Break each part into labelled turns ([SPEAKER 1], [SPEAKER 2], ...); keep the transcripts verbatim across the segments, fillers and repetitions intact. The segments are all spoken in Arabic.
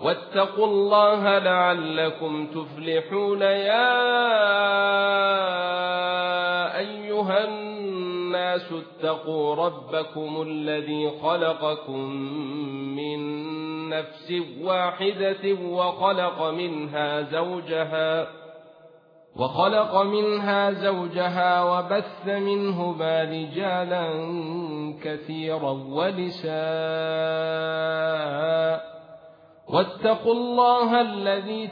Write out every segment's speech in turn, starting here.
[SPEAKER 1] واتقوا الله لعلكم تفلحون يا أيها الناس اتقوا ربكم الذي خلقكم من نفس واحدة وخلق منها زوجها وخلق منها زوجها وبث منهما رجالا كثيرا ونساء واتقوا الله الذي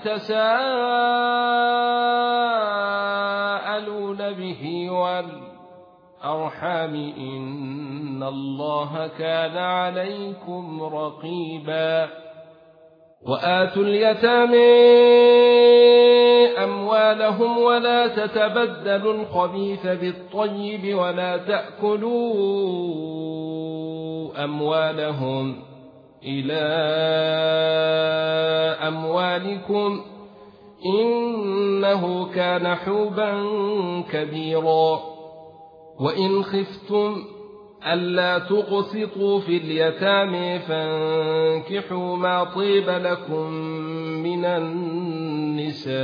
[SPEAKER 1] تساءلون به والأرحام إن الله كان عليكم رقيبا وآتوا اليتامى أموالهم ولا تتبدلوا الخبيث بالطيب ولا تأكلوا أموالهم إلى أموالكم إنه كان حوبا كبيرا وإن خفتم ألا تقسطوا في اليتامى فانكحوا ما طيب لكم من النساء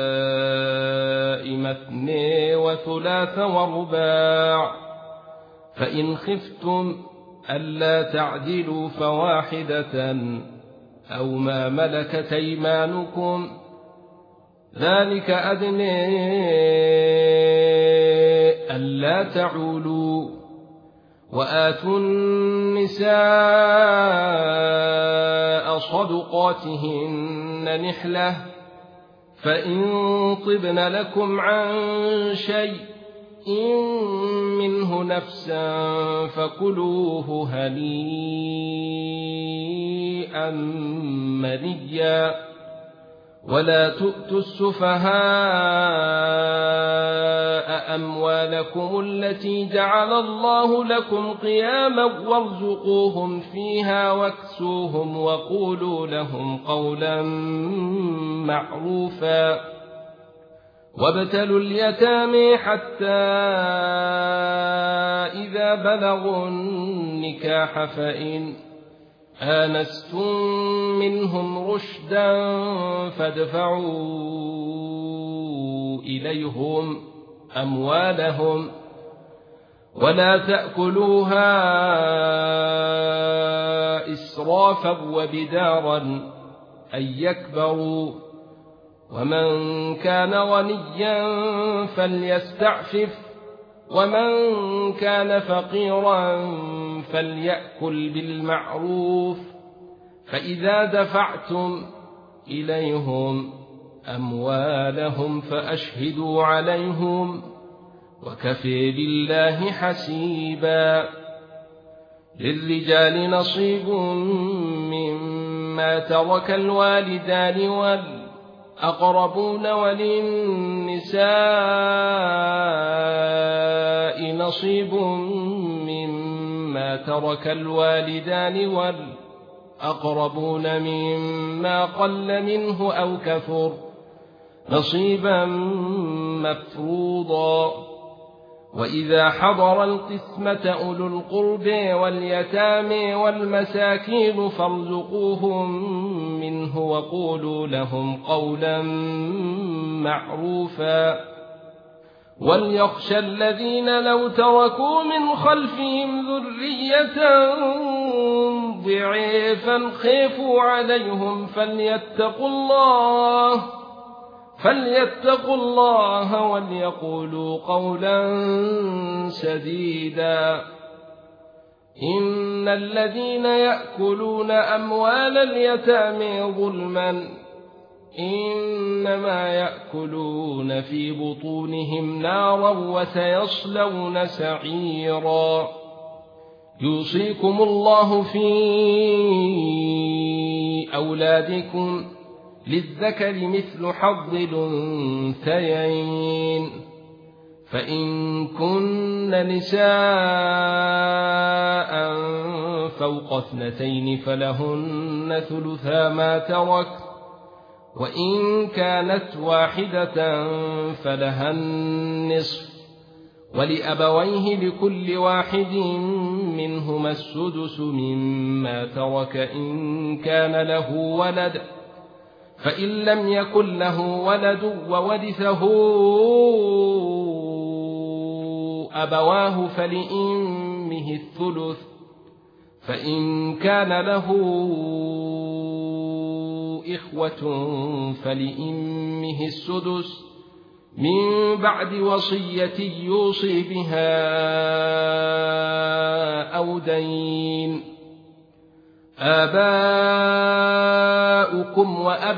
[SPEAKER 1] مثنى وثلاث ورباع فإن خفتم ألا تعدلوا فواحدة أو ما ملكت أيمانكم ذلك أدنى ألا تعولوا وآتوا النساء صدقاتهن نحلة فإن طبن لكم عن شيء إن منه نفسا فكلوه هنيئا مريا ولا تؤتوا السفهاء أموالكم التي جعل الله لكم قياما وارزقوهم فيها واكسوهم وقولوا لهم قولا معروفا وابتلوا اليتامى حتى إذا بلغوا النكاح فإن آنستم منهم رشدا فادفعوا إليهم أموالهم ولا تأكلوها إسرافا وبدارا أن يكبروا ومن كان غنيا فليستعفف ومن كان فقيرا فليأكل بالمعروف فإذا دفعتم إليهم أموالهم فأشهدوا عليهم وكفى بالله حسيبا للرجال نصيب مما ترك الوالدان والأقربون وللنساء نصيب مما ترك الوالدان والأقربون مما قل منه أو كثر نصيبا مفروضا وإذا حضر القسمة أولو القرب واليتامى والمساكين فارزقوهم منه وقولوا لهم قولا معروفا وليخشى الذين لو تركوا من خلفهم ذرية ضعيفا خافوا عليهم فليتقوا الله فليتقوا الله وليقولوا قولا سديدا إن الذين يأكلون أموال اليتامى ظلما إنما يأكلون في بطونهم نارا وسيصلون سعيرا يوصيكم الله في أولادكم للذكر مثل حظ الأنثيين فإن كن نساء فوق اثنتين فلهن ثلثا ما ترك وإن كانت واحدة فلها النصف ولأبويه لكل واحد منهما السدس مما ترك إن كان له ولد فإن لم يكن له ولد وورثه أبواه فلأمه الثلث، فإن كان له إخوة فلأمه السدس من بعد وصية يوصي بها أو دين. آباؤكم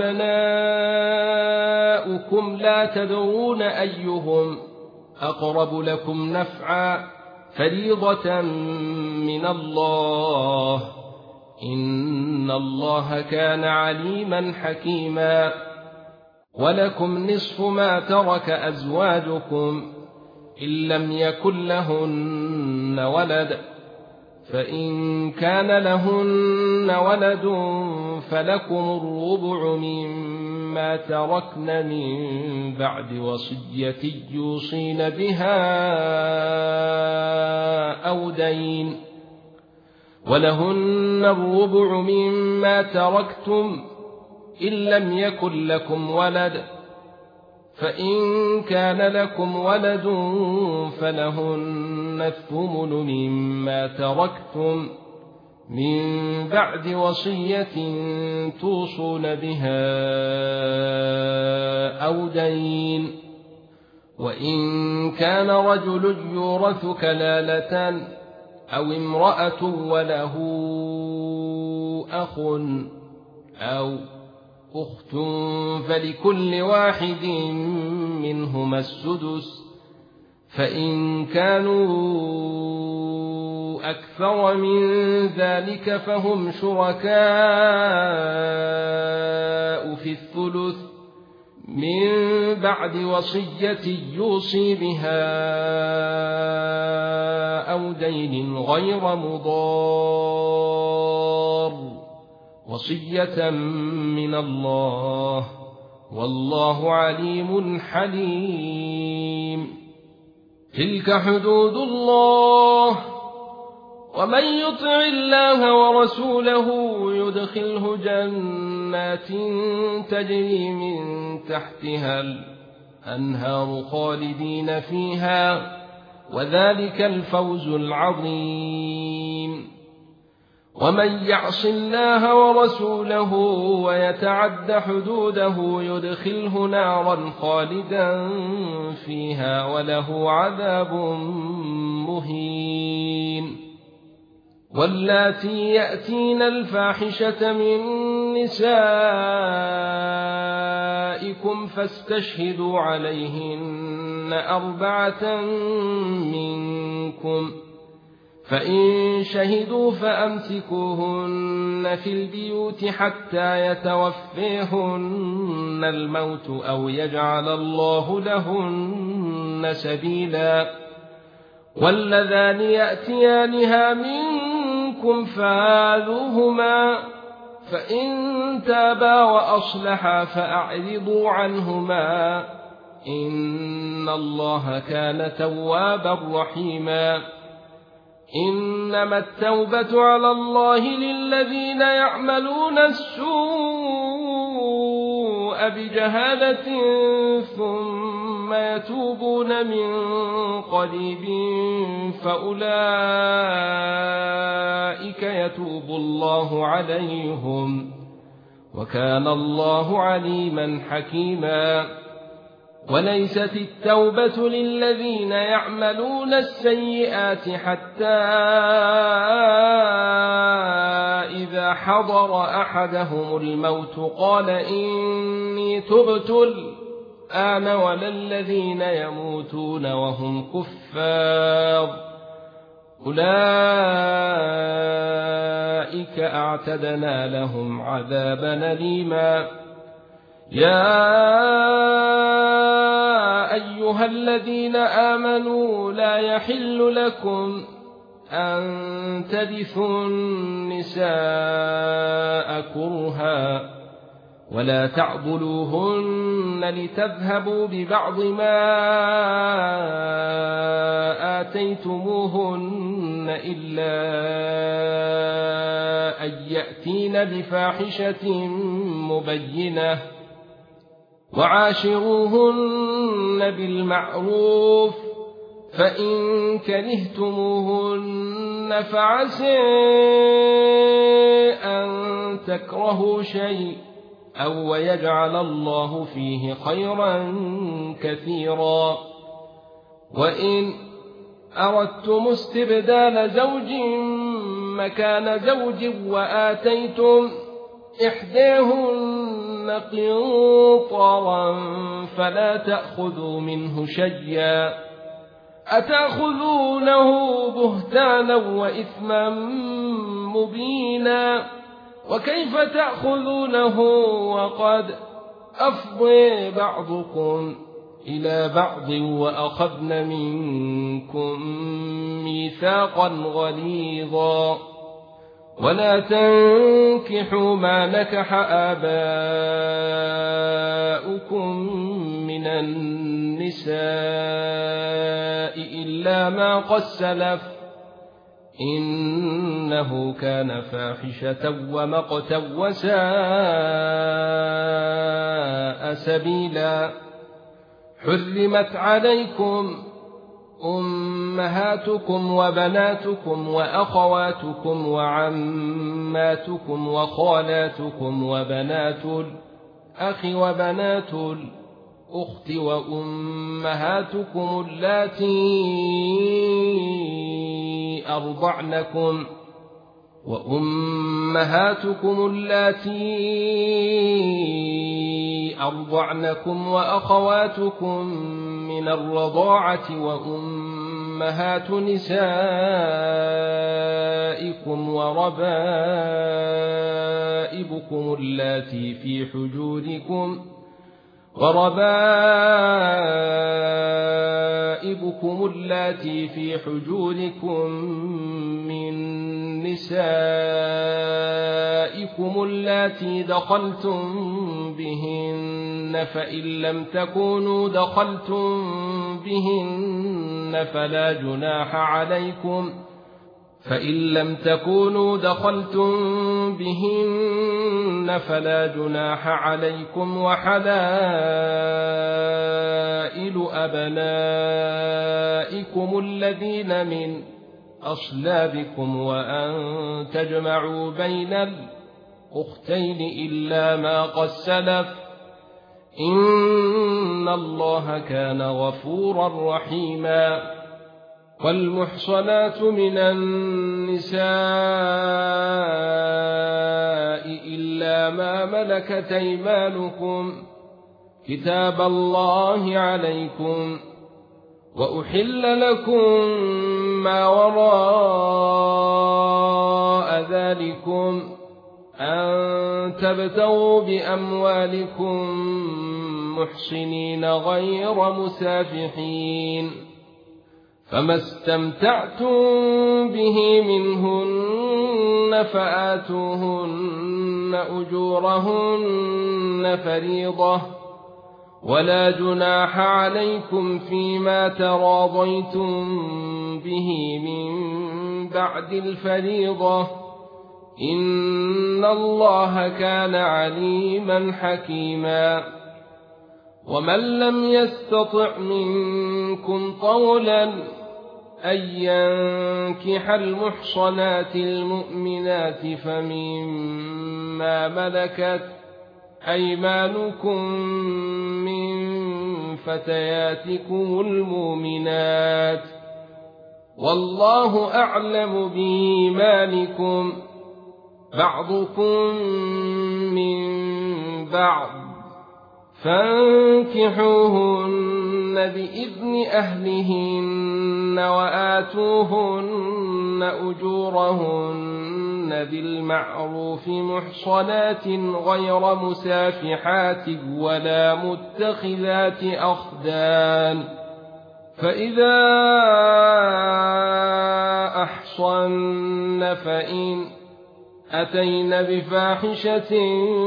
[SPEAKER 1] وأبناؤكم لا تدرون أيهم أقرب لكم نفعا فريضة من الله، إن الله كان عليما حكيما. ولكم نصف ما ترك أزواجكم إن لم يكن لهن ولد، فإن كان لهن ولد فلكم الربع مما تركن من بعد وصية يوصين بها أو دين. ولهن الربع مما تركتم إن لم يكن لكم ولد، فإن كان لكم ولد فلهن الثمن مما تركتم من بعد وصية توصون بها أو دين. وإن كان رجل يورث كلالة أو امرأة وله أخ أو أخت فلكل واحد منهما السدس، فإن كانوا أكثر من ذلك فهم شركاء في الثلث من بعد وصية يوصي بها أو دين غير مضار، وصية من الله، والله عليم حليم. تلك حدود الله، ومن يطع الله ورسوله يدخله جنات تجري من تحتها الأنهار خالدين فيها، وذلك الفوز العظيم. ومن يعص الله ورسوله ويتعد حدوده يدخله نارا خالدا فيها وله عذاب مهين. واللاتي يأتين الفاحشة من نسائكم فاستشهدوا عليهن أربعة منكم، فإن شهدوا فأمسكوهن في البيوت حتى يتوفيهن الموت أو يجعل الله لهن سبيلا. واللذان يأتيانها منكم فآذوهما، فإن تابا وأصلحا فأعرضوا عنهما، إن الله كان توابا رحيما. إنما التوبة على الله للذين يعملون السوء بجهالة ثم يتوبون من قريب فأولئك يتوب الله عليهم، وكان الله عليما حكيما. وليست التوبة للذين يعملون السيئات حتى إذا حضر أحدهم الموت قال إني تبت الآن ولا الذين يموتون وهم كفار، أولئك أعتدنا لهم عذابا أليما. يا أيها الذين آمنوا لا يحل لكم أن ترثوا النساء كرها ولا تعضلوهن لتذهبوا ببعض ما آتيتموهن إلا أن يأتين بفاحشة مبينة وعاشروهن بالمعروف فإن كرهتموهن فعسى أن تكرهوا شيئا أو ويجعل الله فيه خيرا كثيرا وإن أردتم استبدال زوج مكان زوج وآتيتم إحداهن قنطارا فلا تأخذوا منه شيئا أتأخذونه بهتانا وإثما مبينا وكيف تأخذونه وقد أفضى بعضكم إلى بعض وأخذن منكم ميثاقا غليظا ولا تنكحوا ما نكح آباؤكم من النساء إلا ما قد سلف إنه كان فاحشة ومقتا وساء سبيلا حرمت عليكم أمهاتكم وبناتكم وأخواتكم وعماتكم وخالاتكم وبنات الأخ وبنات الأخت وأمهاتكم اللاتي أرضعنكم وأمهاتكم اللاتي أرضعنكم وأخواتكم من الرضاعة وأمهات نسائكم وربائبكم اللاتي في حجوركم وربائبكم اللاتي في حجوركم من نسائكم اللاتي دخلتم بهن فإن لم تكونوا دخلتم بهن فلا جناح عليكم فإن لم تكونوا دخلتم بهن فلا جناح عليكم وحلائل أبنائكم الذين من أصلابكم وأن تجمعوا بين الأختين إلا ما قد سلف إن الله كان غفورا رحيما والمحصنات من النساء إلا ما ملكت أيمانكم كتاب الله عليكم وأحل لكم ما وراء ذلكم أن تبتغوا بأموالكم محصنين غير مسافحين فما استمتعتم به منهن فآتوهن أجورهن فريضة ولا جناح عليكم فيما تراضيتم به من بعد الفريضة إن الله كان عليما حكيما ومن لم يستطع منكم طولا أن ينكح المحصنات المؤمنات فمما ملكت أيمانكم من فتياتكم المؤمنات والله أعلم بإيمانكم بعضكم من بعض فانكحوهن بإذن أهلهن وآتوهن أجورهن بالمعروف محصنات غير مسافحات ولا متخذات أخدان فإذا أحصن فإن أتين بفاحشة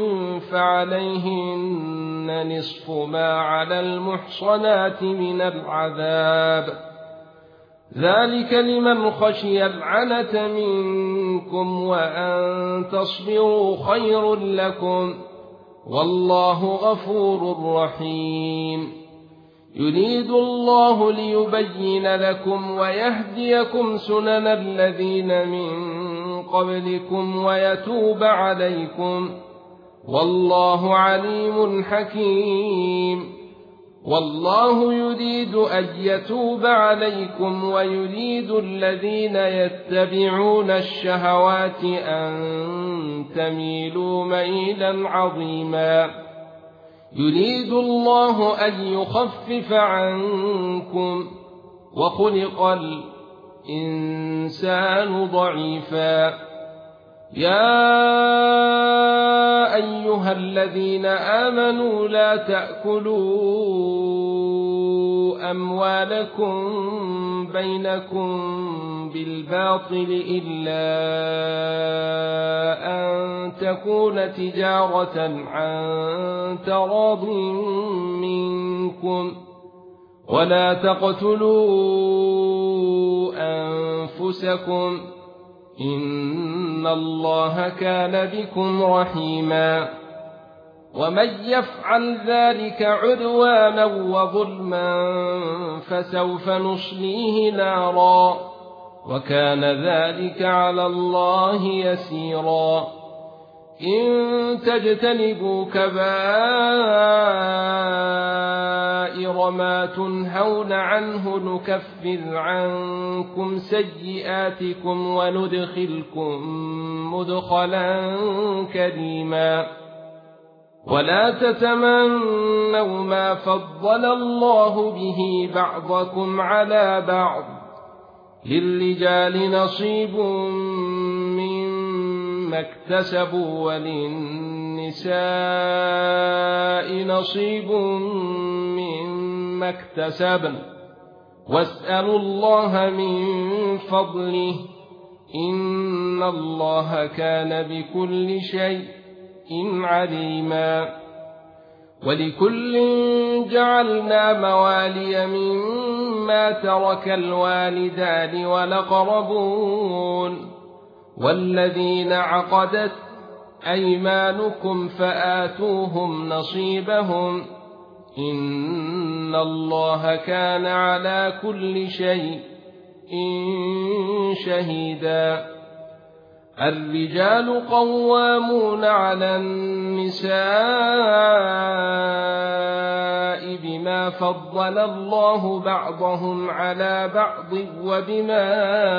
[SPEAKER 1] فعليهن نصف ما على المحصنات من العذاب ذلك لمن خشي العنة منكم وأن تصبروا خير لكم والله غفور رحيم يريد الله ليبين لكم ويهديكم سنن الذين من قبلكم ويتوب عليكم والله عليم حكيم والله يريد أن يتوب عليكم ويريد الذين يتبعون الشهوات أن تميلوا ميلا عظيما يريد الله أن يخفف عنكم وخلق الإنسان ضعيفا يا أيها الذين آمنوا لا تأكلوا أموالكم بينكم بالباطل إلا أن تكون تجارة عن تراض منكم ولا تقتلوا أنفسكم إن الله كان بكم رحيما ومن يفعل ذلك عدوانا وظلما فسوف نصليه نارا وكان ذلك على الله يسيرا إن تجتنبوا كبائر ما تنهون عنه نكفر عنكم سيئاتكم وندخلكم مدخلا كريما ولا تتمنوا ما فضل الله به بعضكم على بعض للرجال نصيب مما اكتسبوا وللنساء نصيب مما اكتسبن واسألوا الله من فضله إن الله كان بكل شيء عليما ولكل جعلنا موالي مما ترك الوالدان والأقربون والذين عقدت أيمانكم فآتوهم نصيبهم إن الله كان على كل شيء شهيدا الرجال قوامون على النساء بما فضل الله بعضهم على بعض وبما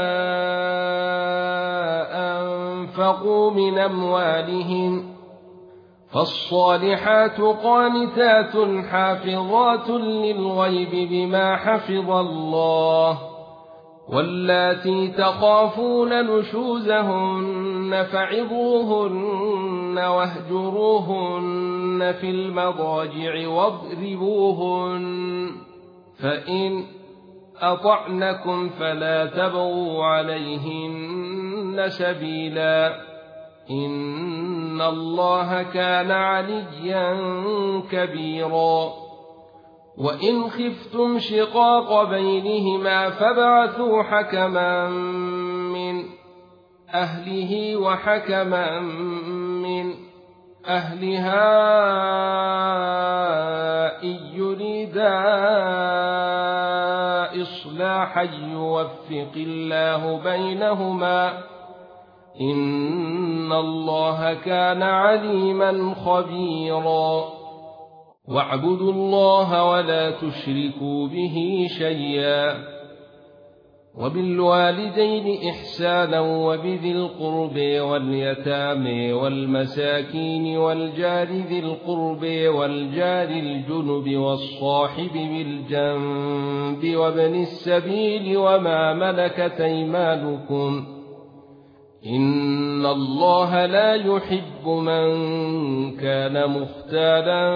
[SPEAKER 1] أنفقوا من أموالهم فالصالحات قانتات حافظات للغيب بما حفظ الله واللاتي تخافون نشوزهن فعظوهن واهجروهن في المضاجع واضربوهن فإن أطعنكم فلا تبغوا عليهن سبيلا إن الله كان عليا كبيرا وإن خفتم شقاق بينهما فابعثوا حكما من أهله وحكما من أهلها إن يريدا إصلاحا يوفق الله بينهما إن الله كان عليما خبيرا واعبدوا الله ولا تشركوا به شيئا وبالوالدين إحسانا وبذي القرب واليتامى والمساكين والجار ذي القرب والجار الجنب والصاحب بالجنب وابن السبيل وما ملكت أيمانكم إن الله لا يحب من كان مختالا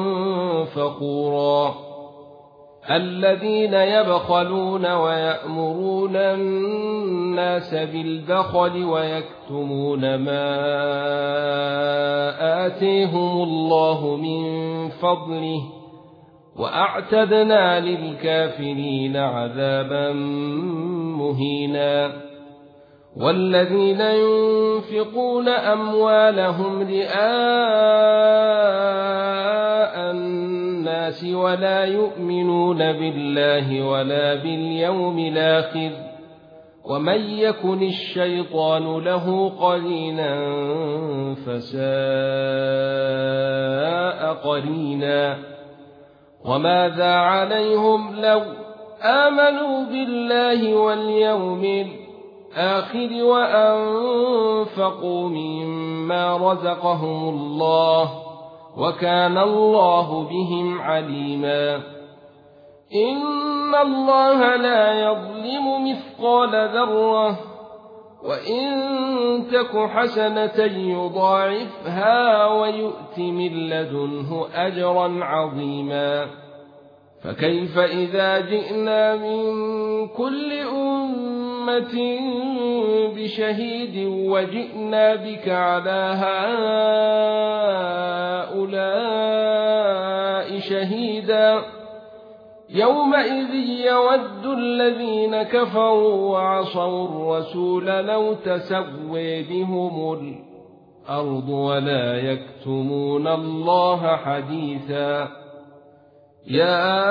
[SPEAKER 1] فخورا الذين يبخلون ويأمرون الناس بالبخل ويكتمون ما آتيهم الله من فضله وأعتدنا للكافرين عذابا مهينا والذين ينفقون أموالهم رئاء الناس ولا يؤمنون بالله ولا باليوم الآخر ومن يكن الشيطان له قرينا فساء قرينا وماذا عليهم لو آمنوا بالله واليوم الآخر وأنفقوا مما رزقهم الله وكان الله بهم عليما إن الله لا يظلم مثقال ذرة وإن تك حسنة يضاعفها ويؤت من لدنه أجرا عظيما فكيف إذا جئنا من كل أمة بشهيد وجئنا بك على هؤلاء شهيدا يومئذ يود الذين كفروا وعصوا الرسول لو تسوي بهم الأرض ولا يكتمون الله حديثا يا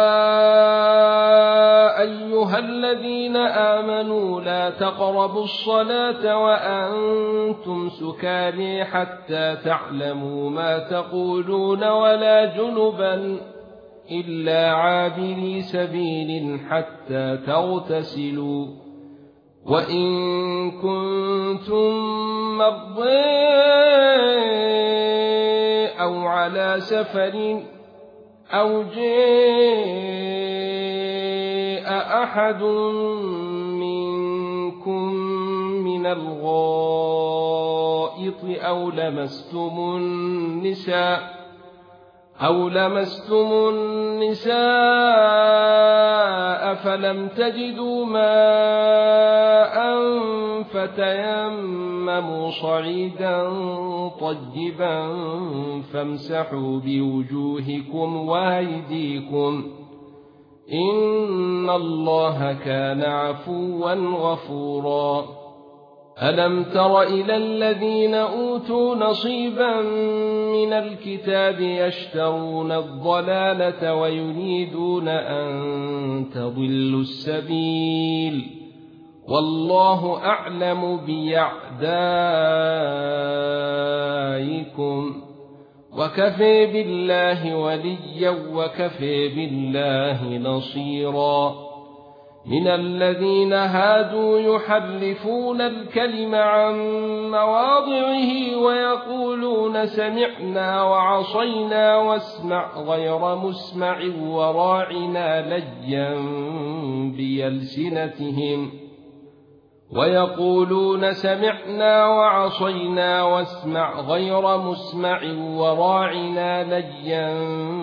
[SPEAKER 1] أيها الذين آمنوا لا تقربوا الصلاة وأنتم سكارى حتى تعلموا ما تقولون ولا جنبا إلا عابري سبيل حتى تغتسلوا وإن كنتم مرضى أو على سفر أو جاء أحد منكم من الغائط أو لمستم النساء أو لمستم النساء فلم تجدوا ماء فتيمموا صعيدا طيبا فامسحوا بوجوهكم وأيديكم إن الله كان عفوا غفورا ألم تر إلى الذين أوتوا نصيبا من الكتاب يشترون الضلالة ويريدون أن تضلوا السبيل والله أعلم بأعدائكم وكفى بالله وليا وكفى بالله نصيرا من الذين هادوا يحرفون الكلم عن مواضعه ويقولون سمعنا وعصينا واسمع غير مسمع وراعنا ليا بألسنتهم ويقولون سمعنا وعصينا واسمع غير مسمع وراعنا ليا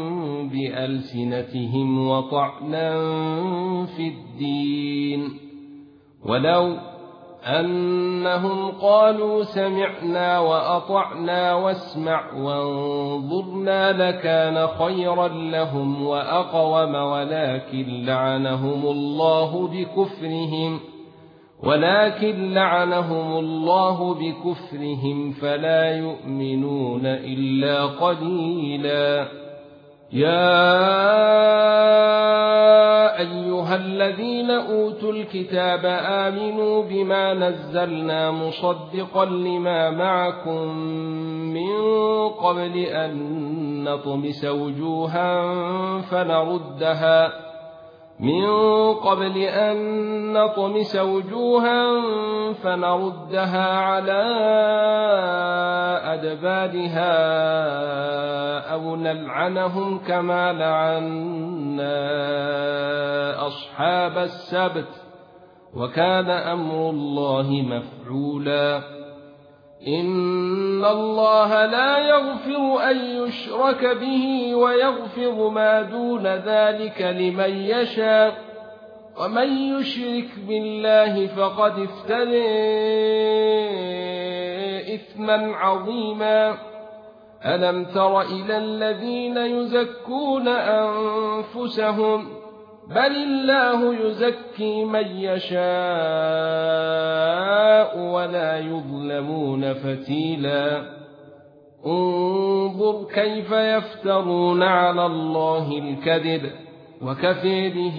[SPEAKER 1] بألسنتهم وطعنا في الدين ولو أنهم قالوا سمعنا وأطعنا واسمع وانظرنا لكان خيرا لهم وأقوم ولكن لعنهم الله بكفرهم ولكن لعنهم الله بكفرهم فلا يؤمنون إلا قليلا يا أيها الذين أوتوا الكتاب آمنوا بما نزلنا مصدقا لما معكم من قبل أن نطمس وجوها فنردها من قبل أن نطمس وجوها فنردها على أدبارها أو نلعنهم كما لعنا أصحاب السبت وكان أمر الله مفعولا إن الله لا يغفر أن يشرك به ويغفر ما دون ذلك لمن يشاء ومن يشرك بالله فقد افترى إثما عظيما ألم تر إلى الذين يزكون أنفسهم بل الله يزكي من يشاء ولا يظلمون فتيلا انظر كيف يفترون على الله الكذب وكفى به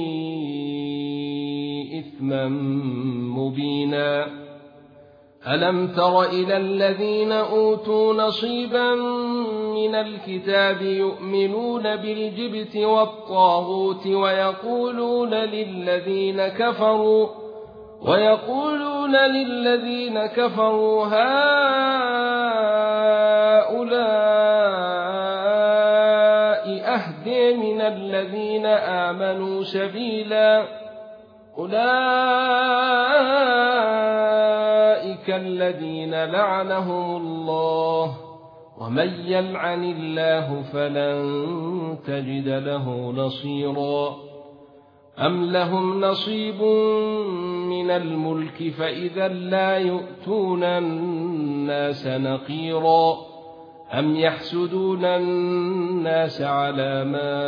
[SPEAKER 1] إثما مبينا ألم تر إلى الذين أوتوا نصيبا من الكتاب يؤمنون بالجبت والطاغوت ويقولون للذين كفروا ويقولون للذين كفروا هؤلاء أهدى من الذين آمنوا سبيلا أولئك الذين لعنهم الله ومن يلعن الله فلن تجد له نصيرا أم لهم نصيب من الملك فإذا لا يؤتون الناس نقيرا أم يحسدون الناس على ما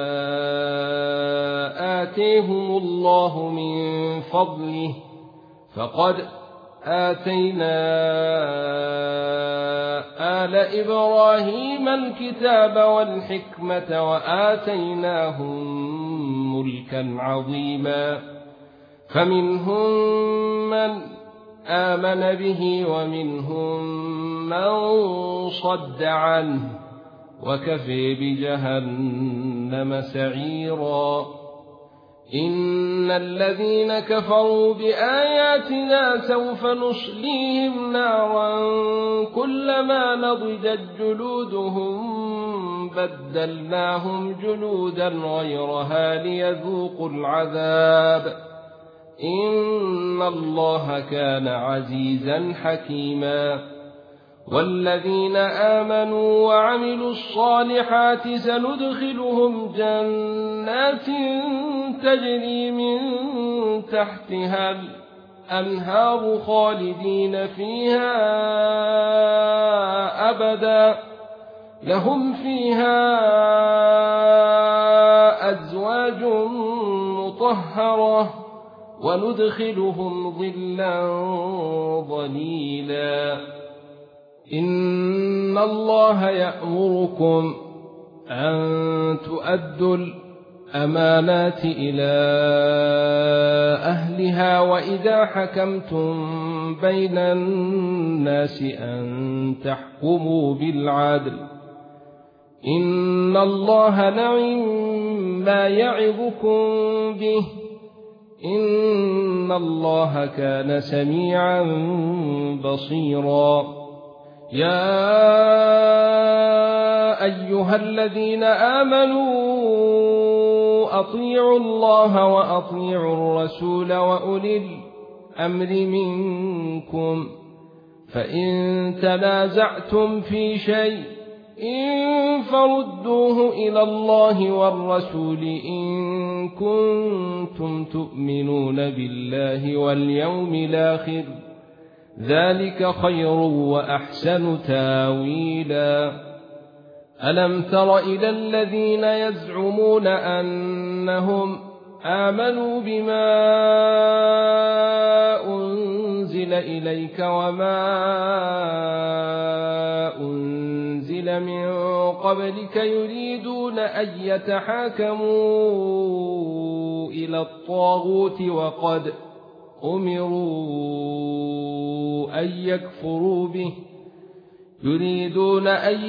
[SPEAKER 1] آتيهم الله من فضله فقد آتينا آل إبراهيم الكتاب والحكمة وآتيناهم ملكا عظيما فمنهم من آمن به ومنهم من صد عنه وكفى بجهنم سعيرا إن الذين كفروا بآياتنا سوف نصليهم نارا كلما نضجت جلودهم بدلناهم جلودا غيرها ليذوقوا العذاب إن الله كان عزيزا حكيما والذين آمنوا وعملوا الصالحات سندخلهم جنات تجري من تحتها الأنهار خالدين فيها أبدا لهم فيها أزواج مطهرة وندخلهم ظلا ظليلا إن الله يأمركم أن تؤدوا الأمانات إلى أهلها وإذا حكمتم بين الناس أن تحكموا بالعدل إن الله نعم ما يعظكم به إن الله كان سميعا بصيرا يا أيها الذين آمنوا أطيعوا الله وأطيعوا الرسول وأولي الأمر منكم فإن تنازعتم في شيء إن فردوه إلى الله والرسول إن كنتم تؤمنون بالله واليوم الآخر ذلك خير وأحسن تاويلا ألم تر إلى الذين يزعمون أنهم آمنوا بما أنزل إليك وما أنزل من قبلك يريدون أن يتحاكموا إلى الطاغوت وقد أمروا أن يكفروا به يريدون أن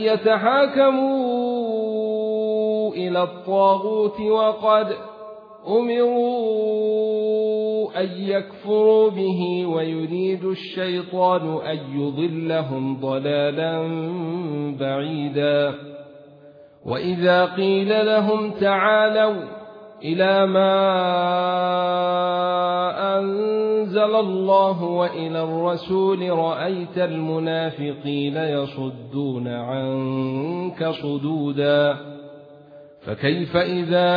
[SPEAKER 1] يتحاكموا إلى الطاغوت وقد أمروا أن يكفروا به ويريد الشيطان أن يضلهم ضلالا بعيدا وإذا قيل لهم تعالوا إلى ما أنزل الله وإلى الرسول رأيت المنافقين يصدون عنك صدودا فكيف إذا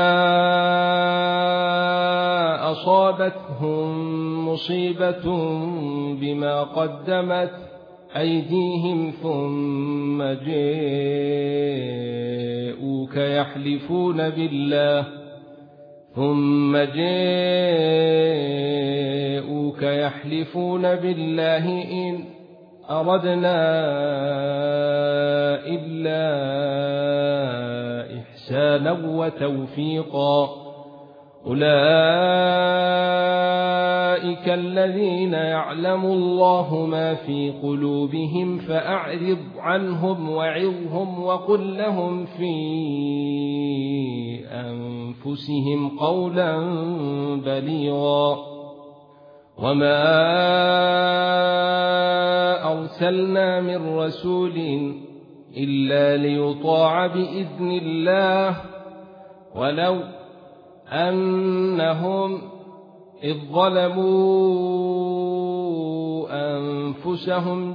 [SPEAKER 1] أصابتهم مصيبة بما قدمت أيديهم ثم جاءوك يحلفون بالله ثم جاءوك يحلفون بالله إن أردنا إلا إحسانا وتوفيقا أولئك الذين يعلم الله ما في قلوبهم فأعرض عنهم وعظهم وقل لهم في أنفسهم قولا بليغا وما أرسلنا من رسول إلا ليطاع بإذن الله ولو أنهم إذ ظلموا أنفسهم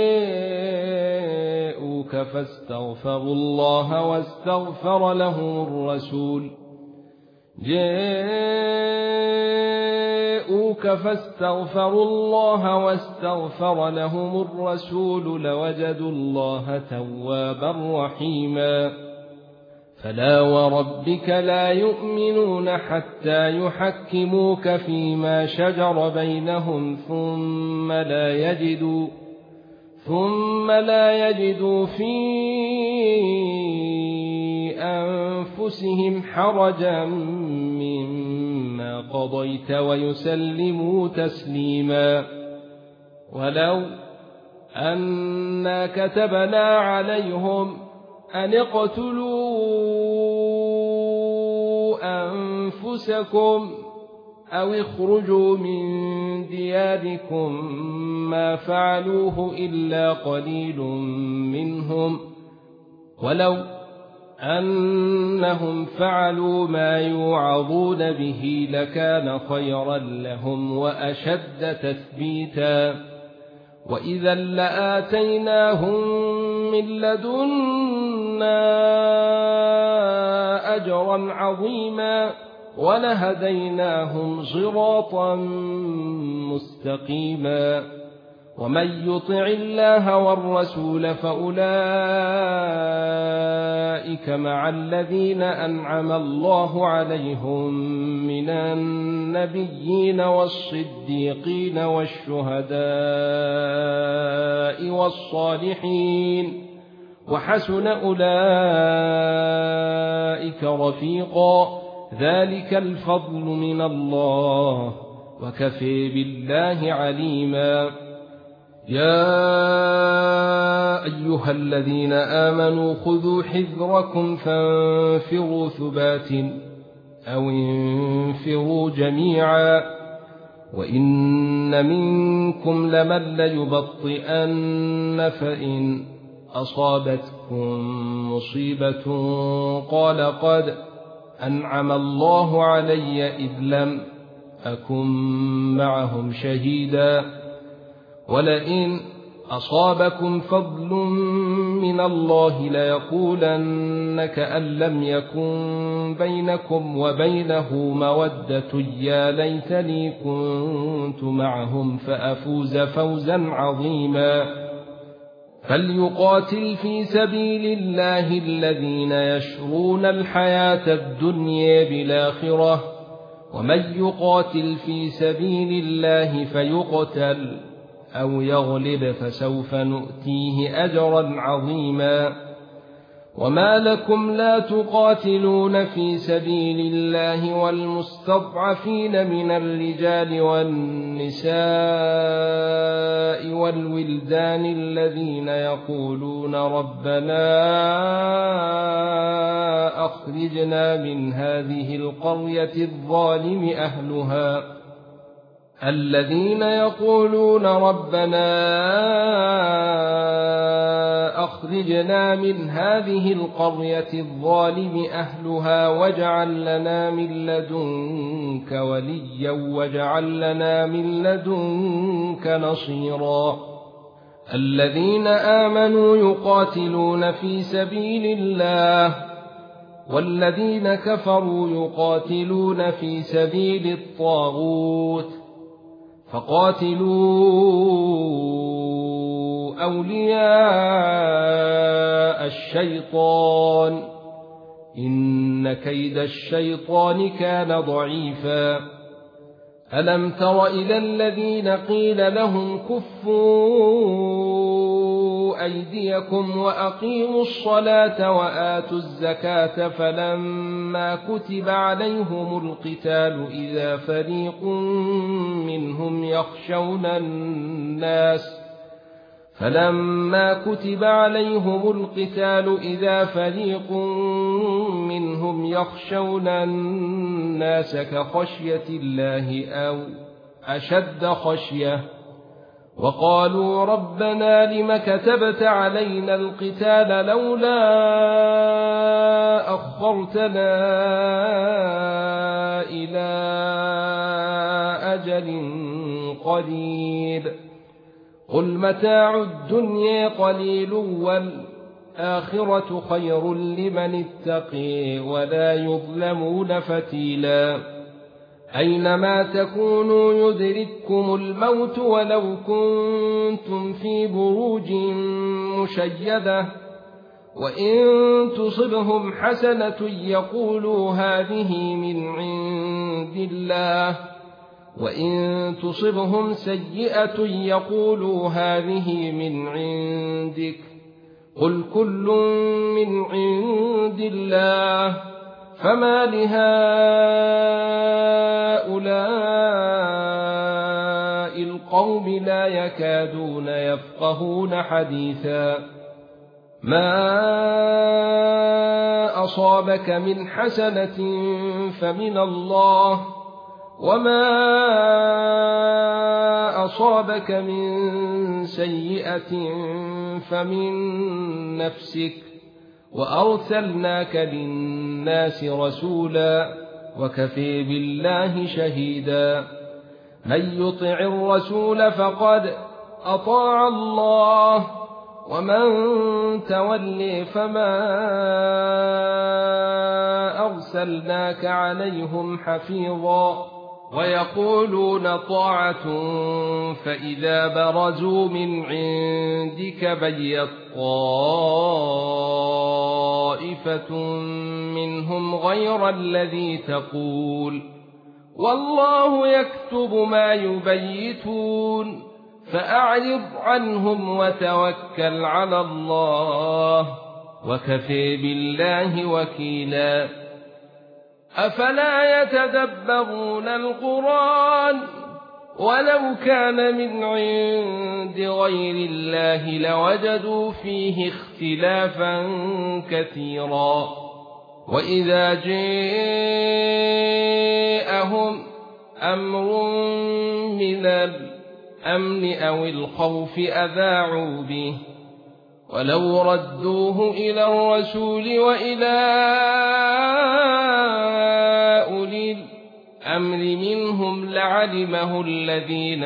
[SPEAKER 1] جاءوك فاستغفروا الله واستغفر لهم الرسول جاءوك فاستغفروا الله واستغفر لهم الرسول لوجدوا الله توابا رحيما فلا وربك لا يؤمنون حتى يحكموك فيما شجر بينهم ثم لا يجدوا ثم لا يجدوا في أنفسهم حرجا مما قضيت ويسلموا تسليما ولو أنا كتبنا عليهم أن اقتلوا أنفسكم أو اخرجوا من دياركم ما فعلوه إلا قليل منهم ولو أنهم فعلوا ما يوعظون به لكان خيرا لهم وأشد تثبيتا وإذا لآتيناهم من لدنا أجرا عظيما ولهديناهم صراطا مستقيما ومن يطع الله والرسول فأولئك مع الذين أنعم الله عليهم من النبيين والصديقين والشهداء والصالحين وحسن أولئك رفيقا ذلك الفضل من الله وكفى بالله عليما يا أيها الذين آمنوا خذوا حذركم فانفروا ثبات أو انفروا جميعا وإن منكم لمن ليبطئن فإن أصابتكم مصيبة قال قد أنعم الله علي إذ لم أكن معهم شهيدا ولئن أصابكم فضل من الله ليقولن كأن لم يكن بينكم وبينه مودة يا ليتني كنت معهم فأفوز فوزا عظيما فليقاتل في سبيل الله الذين يشرون الحياة الدنيا بالآخرة ومن يقاتل في سبيل الله فيقتل أو يغلب فسوف نؤتيه أجرا عظيما وما لكم لا تقاتلون في سبيل الله والمستضعفين من الرجال والنساء والولدان الذين يقولون ربنا أخرجنا من هذه القرية الظالم أهلها الذين يقولون ربنا أخرجنا من هذه القرية الظالم أهلها واجعل لنا من لدنك وليا واجعل لنا من لدنك نصيرا الذين آمنوا يقاتلون في سبيل الله والذين كفروا يقاتلون في سبيل الطاغوت فقاتلوا أولياء الشيطان إن كيد الشيطان كان ضعيفا ألم تر إلى الذين قيل لهم كفوا أيديكم وأقيموا الصلاة وآتوا الزكاة فلما كتب عليهم القتال إذا فريق منهم يخشون الناس فلما كتب عليهم القتال إذا فريق منهم يخشون الناس كخشية الله أو أشد خشية وقالوا ربنا لم كتبت علينا القتال لولا أخرتنا إلى أجل قريب قل متاع الدنيا قليل والآخرة خير لمن اتقي ولا يظلمون فتيلا أينما تكونوا يدرككم الموت ولو كنتم في بروج مشيدة وإن تصبهم حسنة يقولوا هذه من عند الله وإن تصبهم سيئة يقولوا هذه من عندك قل كل من عند الله فما لهؤلاء القوم لا يكادون يفقهون حديثا ما أصابك من حسنة فمن الله وما أصابك من سيئة فمن نفسك وأرسلناك للناس رسولا وكفى بالله شهيدا من يطع الرسول فقد أطاع الله ومن تولي فما أرسلناك عليهم حفيظا ويقولون طاعة فإذا برزوا من عندك بيت طائفة منهم غير الذي تقول والله يكتب ما يبيتون فأعرض عنهم وتوكل على الله وكفى بالله وكيلا أفلا يتدبرون القرآن ولو كان من عند غير الله لوجدوا فيه اختلافا كثيرا وإذا جاءهم أمر من الأمن أو الخوف أذاعوا به ولو ردوه إلى الرسول وإلى أولي الأمر منهم لعلمه الذين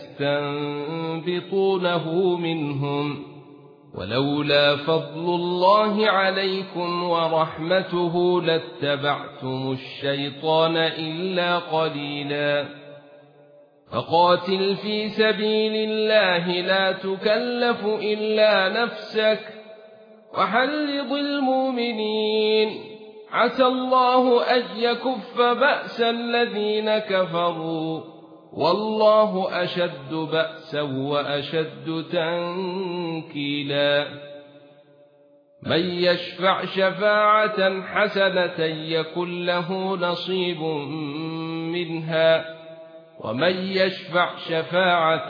[SPEAKER 1] يستنبطونه منهم ولولا فضل الله عليكم ورحمته لاتبعتم الشيطان إلا قليلا فقاتل في سبيل الله لا تكلف إلا نفسك وحرض المؤمنين عسى الله أن يكف بأس الذين كفروا والله أشد بأسا وأشد تنكيلا من يشفع شفاعة حسنة يكن له نصيب منها ومن يشفع شفاعة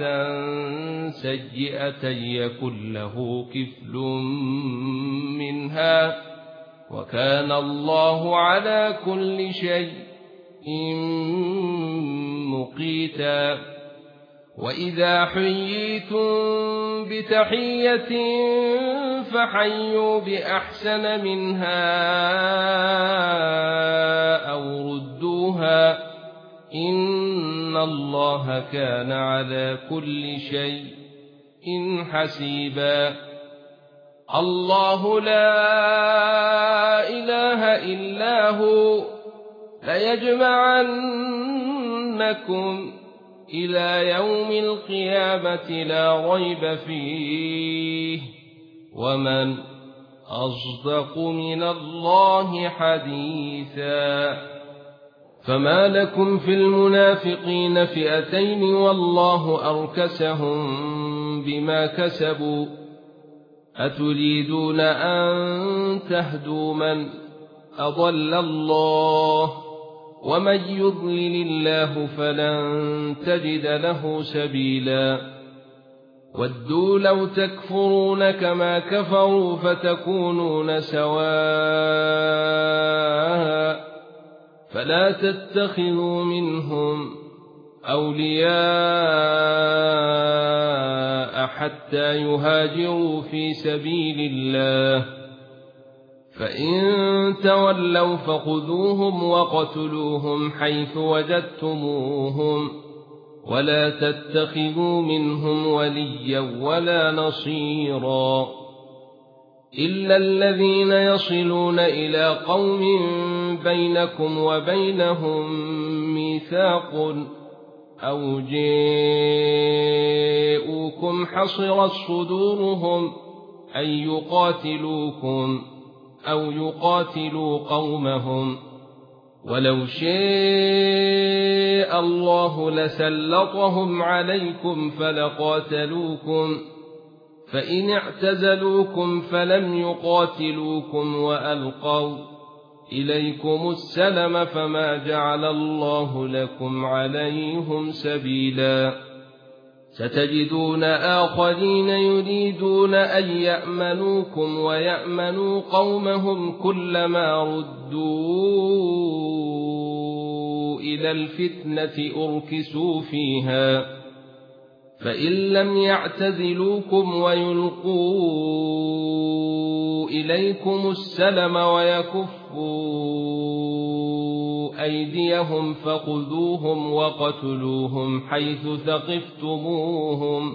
[SPEAKER 1] سيئة يكن له كفل منها وكان الله على كل شيء مقيتا وإذا حييتم بتحية فحيوا بأحسن منها أو ردوها إن الله كان على كل شيء حسيبا الله لا إله إلا هو ليجمعنكم إلى يوم القيامة لا ريب فيه ومن أصدق من الله حديثا فما لكم في المنافقين فئتين والله أركسهم بما كسبوا أتريدون أن تهدوا من أضل الله ومن يضلل الله فلن تجد له سبيلا ودوا لو تكفرون كما كفروا فتكونون سواء فلا تتخذوا منهم أولياء حتى يهاجروا في سبيل الله فإن تولوا فخذوهم وقتلوهم حيث وجدتموهم ولا تتخذوا منهم وليا ولا نصيرا إلا الذين يصلون إلى قوم بينكم وبينهم ميثاق أو جاءوكم حصرت صدورهم أن يقاتلوكم أو يقاتلوا قومهم ولو شاء الله لسلطهم عليكم فلقاتلوكم فإن اعتزلوكم فلم يقاتلوكم وألقوا إليكم السلم فما جعل الله لكم عليهم سبيلا ستجدون آخرين يريدون أن يأمنوكم ويأمنوا قومهم كلما ردوا إلى الفتنة أركسوا فيها فإن لم يعتزلوكم ويلقوا إليكم السلم ويكفوا أيديهم فخذوهم وقتلوهم حيث ثقفتموهم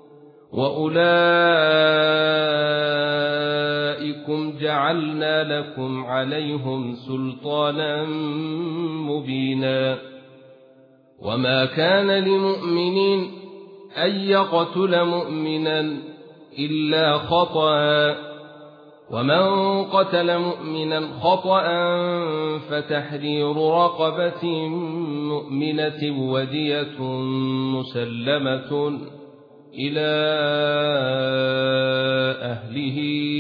[SPEAKER 1] وأولئكم جعلنا لكم عليهم سلطانا مبينا وما كان لمؤمن أن يقتل مؤمنا إلا خطأ ومن قتل مؤمنا خطأ فتحرير رقبة مؤمنة ودية مسلمة إلى أهله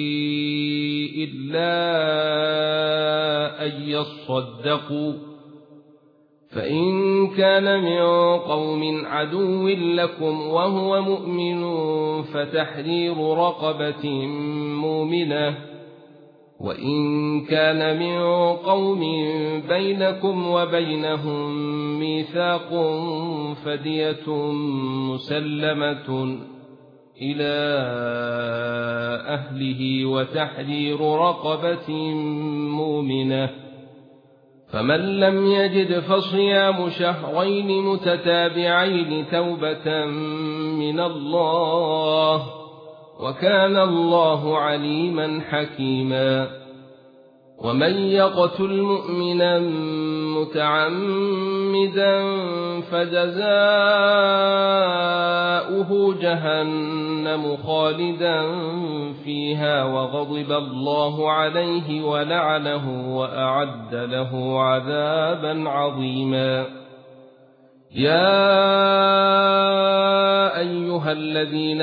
[SPEAKER 1] إلا أن يصدقوا فإن كان من قوم عدو لكم وهو مؤمن فتحرير رقبة مؤمنة وإن كان من قوم بينكم وبينهم ميثاق فدية مسلمة إلى أهله وتحرير رقبة مؤمنة فمن لم يجد فصيام شهرين متتابعين توبة من الله وكان الله عليما حكيما ومن يقتل مؤمنا متعمدا فجزاؤه جهنم خالدا فيها وغضب الله عليه ولعنه وأعد له عذابا عظيما يا أيها الذين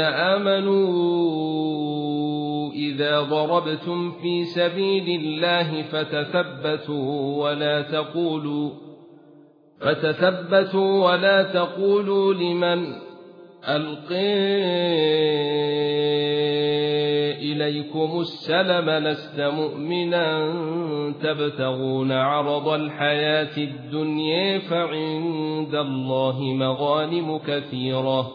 [SPEAKER 1] آمنوا إذا ضربتم في سبيل الله فتثبتوا ولا تقولوا فتثبتوا ولا تقولوا لمن ألقي إليكم السلم لست مؤمنا تبتغون عرض الحياة الدنيا فعند الله مغانم كثيرة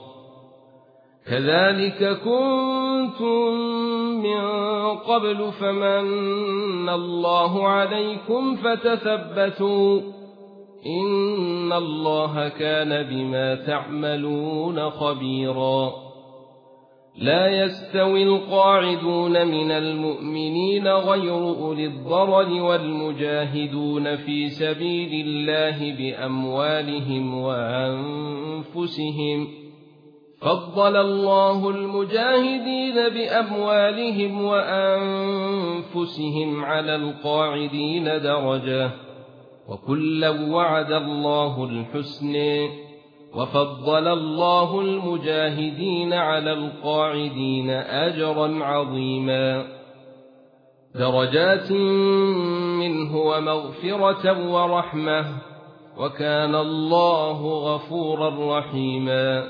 [SPEAKER 1] كذلك كنتم من قبل فمن الله عليكم فتثبتوا إن الله كان بما تعملون خبيرا لا يستوي القاعدون من المؤمنين غير أولي الضرر والمجاهدون في سبيل الله بأموالهم وأنفسهم فضل الله المجاهدين بأموالهم وأنفسهم على القاعدين درجة وكلا وعد الله الحسن وفضل الله المجاهدين على القاعدين أجرا عظيما درجات منه ومغفرة ورحمة وكان الله غفورا رحيما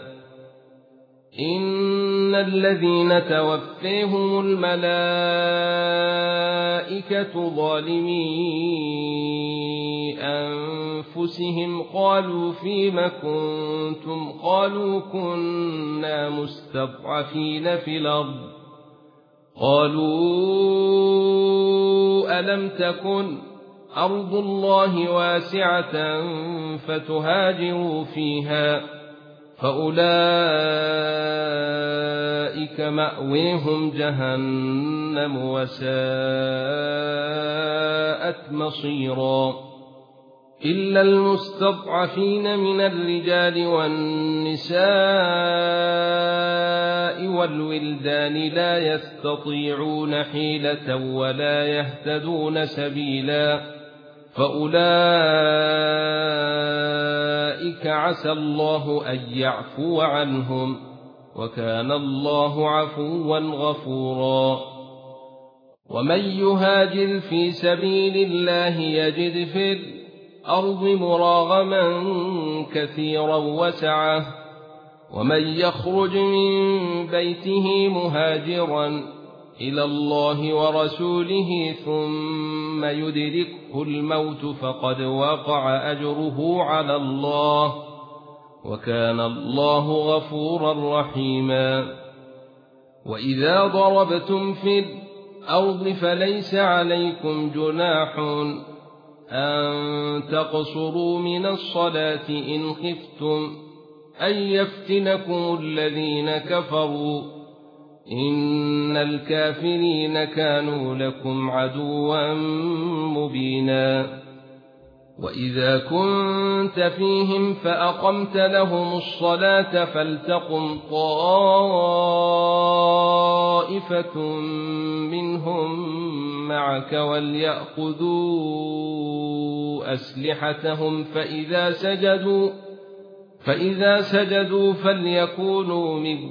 [SPEAKER 1] إن الذين توفيهم الملائكة ظالمي أنفسهم قالوا فيم كنتم قالوا كنا مستضعفين في الأرض قالوا ألم تكن أرض الله واسعة فتهاجروا فيها فأولئك مأويهم جهنم وساءت مصيرا إلا المستضعفين من الرجال والنساء والولدان لا يستطيعون حيلة ولا يهتدون سبيلا فأولئك عسى الله أن يعفو عنهم وكان الله عفوا غفورا ومن يهاجر في سبيل الله يجد في الأرض مراغما كثيرا وسعة ومن يخرج من بيته مهاجرا إلى الله ورسوله ثم يدركه الموت فقد وقع أجره على الله وكان الله غفورا رحيما وإذا ضربتم في الأرض فليس عليكم جناح أن تقصروا من الصلاة إن خفتم أن يفتنكم الذين كفروا إن الكافرين كانوا لكم عدوا مبينا وإذا كنت فيهم فأقمت لهم الصلاة فلتقم طائفة منهم معك وليأخذوا أسلحتهم فإذا سجدوا فإذا سجدوا فليكونوا من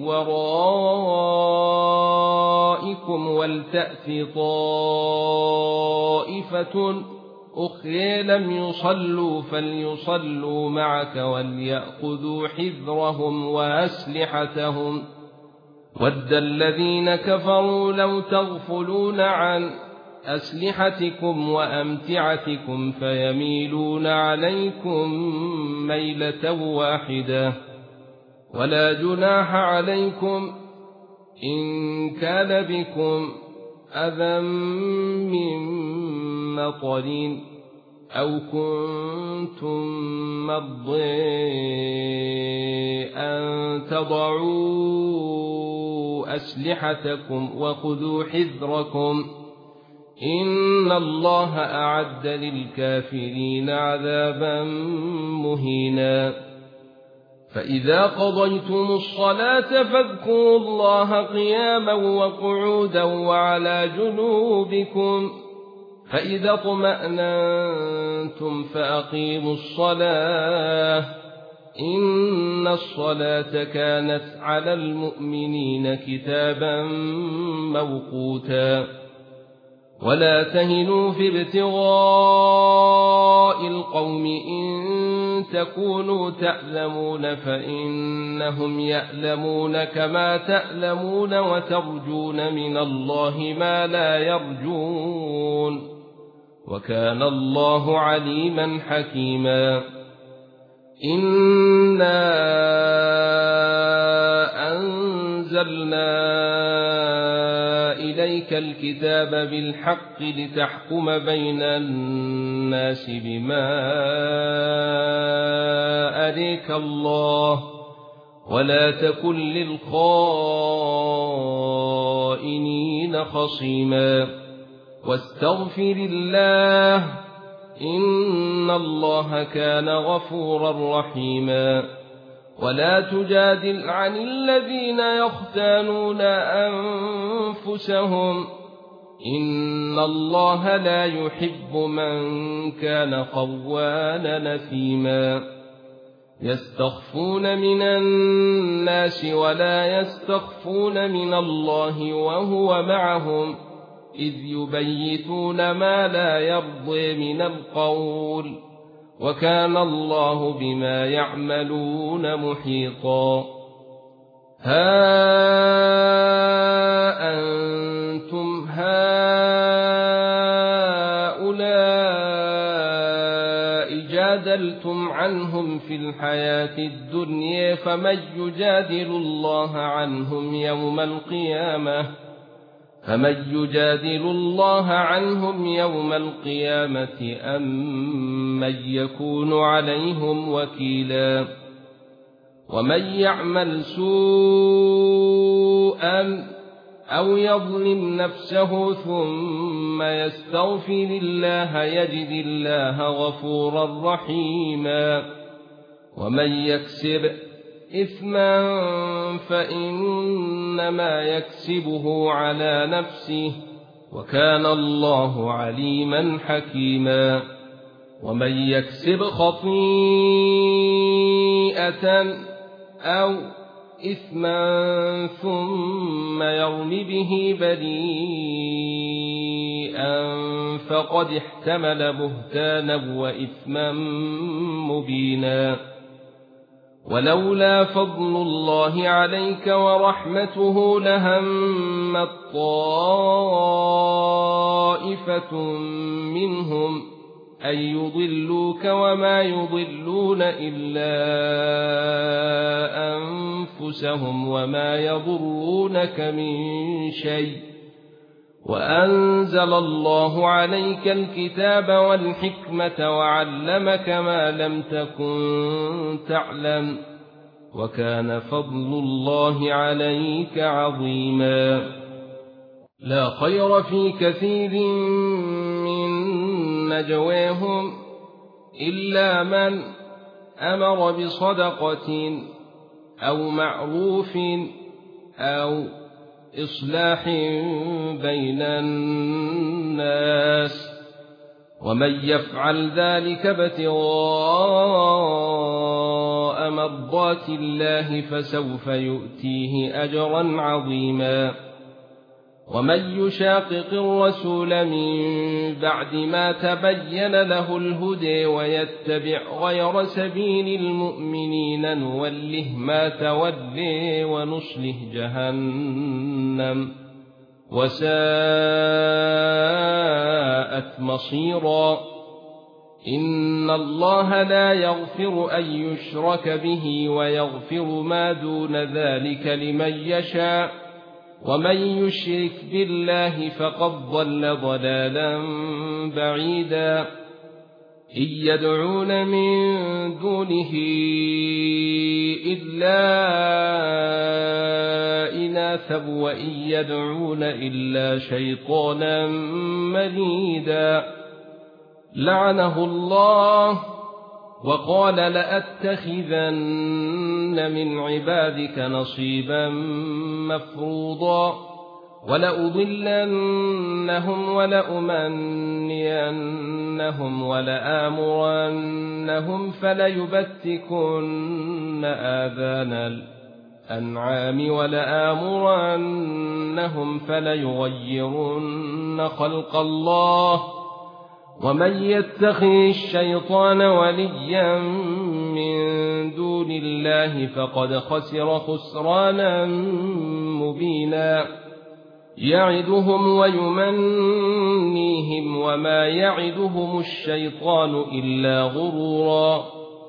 [SPEAKER 1] ورائكم ولتأت طائفة أخرى لم يصلوا فليصلوا معك وليأخذوا حذرهم وأسلحتهم ود الذين كفروا لو تغفلون عن أسلحتكم وأمتعتكم فيميلون عليكم ميلة واحدة ولا جناح عليكم إن كان بكم أذى من مطر أو كنتم مرضى أن تضعوا أسلحتكم وخذوا حذركم إن الله أعد للكافرين عذابا مهينا فإذا قضيتم الصلاة فاذكروا الله قياما وقعودا وعلى جنوبكم فإذا اطمأننتم فأقيموا الصلاة إن الصلاة كانت على المؤمنين كتابا موقوتا ولا تهنوا في ابتغاء القوم إن تكونوا تألمون فإنهم يألمون كما تألمون وترجون من الله ما لا يرجون وكان الله عليما حكيما إنا أنزلنا إليك الكتاب بالحق لتحكم بين الناس بما أريك الله ولا تكن للخائنين خصيما واستغفر الله إن الله كان غفورا رحيما ولا تجادل عن الذين يختانون أنفسهم إن الله لا يحب من كان خوانا نثيما يستخفون من الناس ولا يستخفون من الله وهو معهم إذ يبيتون ما لا يرضي من القول وكان الله بما يعملون محيطا ها أنتم هؤلاء جادلتم عنهم في الحياة الدنيا فمن يجادل الله عنهم يوم القيامة فمن يجادل الله عنهم يوم القيامة أم من يكون عليهم وكيلا ومن يعمل سوءا أو يظلم نفسه ثم يستغفر الله يجد الله غفورا رحيما ومن يكسب إثما فإنما يكسبه على نفسه وكان الله عليما حكيما ومن يكسب خطيئة أو إثما ثم يرم به بريئا فقد احتمل بهتانا وإثما مبينا ولولا فضل الله عليك ورحمته لهمت طائفة منهم أن يضلوك وما يضلون إلا أنفسهم وما يضرونك من شيء وأنزل الله عليك الكتاب والحكمة وعلمك ما لم تكن تعلم وكان فضل الله عليك عظيما لا خير في كثير من نجواهم إلا من أمر بصدقة أو معروف أو إصلاح بين الناس ومن يفعل ذلك ابتغاء مرضات الله فسوف يؤتيه أجرا عظيما ومن يشاقق الرسول من بعد ما تبين له الهدى ويتبع غير سبيل المؤمنين نوله ما تولي ونصله جهنم وساءت مصيرا إن الله لا يغفر أن يشرك به ويغفر ما دون ذلك لمن يشاء ومن يشرك بالله فقد ضل ضلالا بعيدا إن يدعون من دونه إلا إناثا وإن يدعون إلا شيطانا مريدا لعنه الله وقال لأتخذن من عبادك نصيبا مفروضا ولأضلنهم ولأمنينهم ولآمرنهم فليبتكن آذان الأنعام ولآمرنهم فليغيرن خلق الله ومن يتخذ الشيطان وليا من دون الله فقد خسر خسرانا مبينا يعدهم ويمنيهم وما يعدهم الشيطان إلا غرورا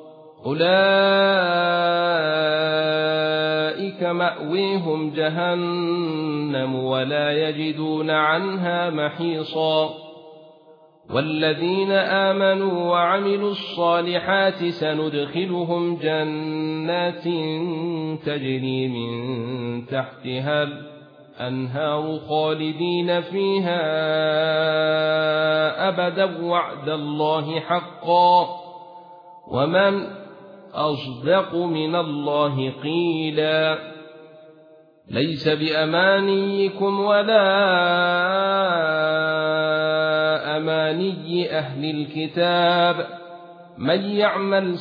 [SPEAKER 1] أولئك مأويهم جهنم ولا يجدون عنها محيصا والذين آمنوا وعملوا الصالحات سندخلهم جنات تجري من تحتها الأنهار خالدين فيها أبدا وعد الله حقا ومن أصدق من الله قيلا ليس بأمانيكم ولا أماني أهل الكتاب من يعمل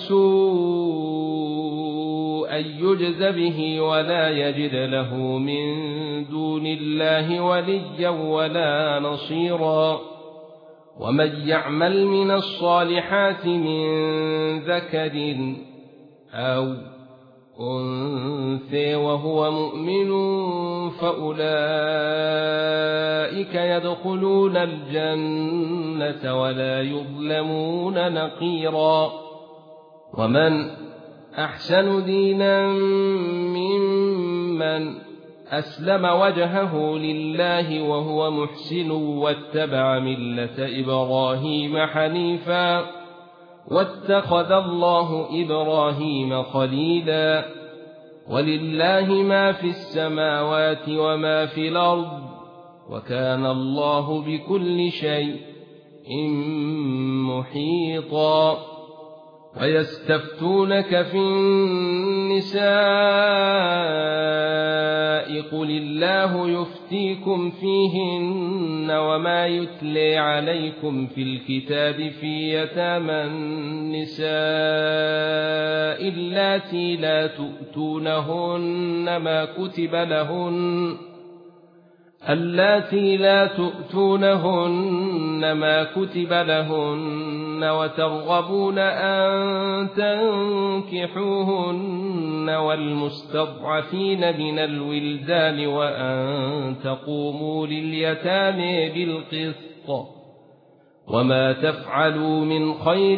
[SPEAKER 1] سوءا يجز به ولا يجد له من دون الله وليا ولا نصيرا ومن يعمل من الصالحات من ذكر أو أنثى وهو مؤمن فأولئك يدخلون الجنة ولا يظلمون نقيرا ومن أحسن دينا ممن أسلم وجهه لله وهو محسن واتبع ملة إبراهيم حنيفا واتخذ الله إبراهيم خليلا ولله ما في السماوات وما في الأرض وكان الله بكل شيء محيطا ويستفتونك في النساء قل الله يفتيكم فيهن وما يتلي عليكم في الكتاب في يتامى النساء اللاتي لا تؤتونهن ما كتب لهن اللاتي لا تؤتونهن ما كتب لهن وترغبون أن تنكحوهن والمستضعفين من الولدان وأن تقوموا لليتامى بالقسط وما تفعلوا من خير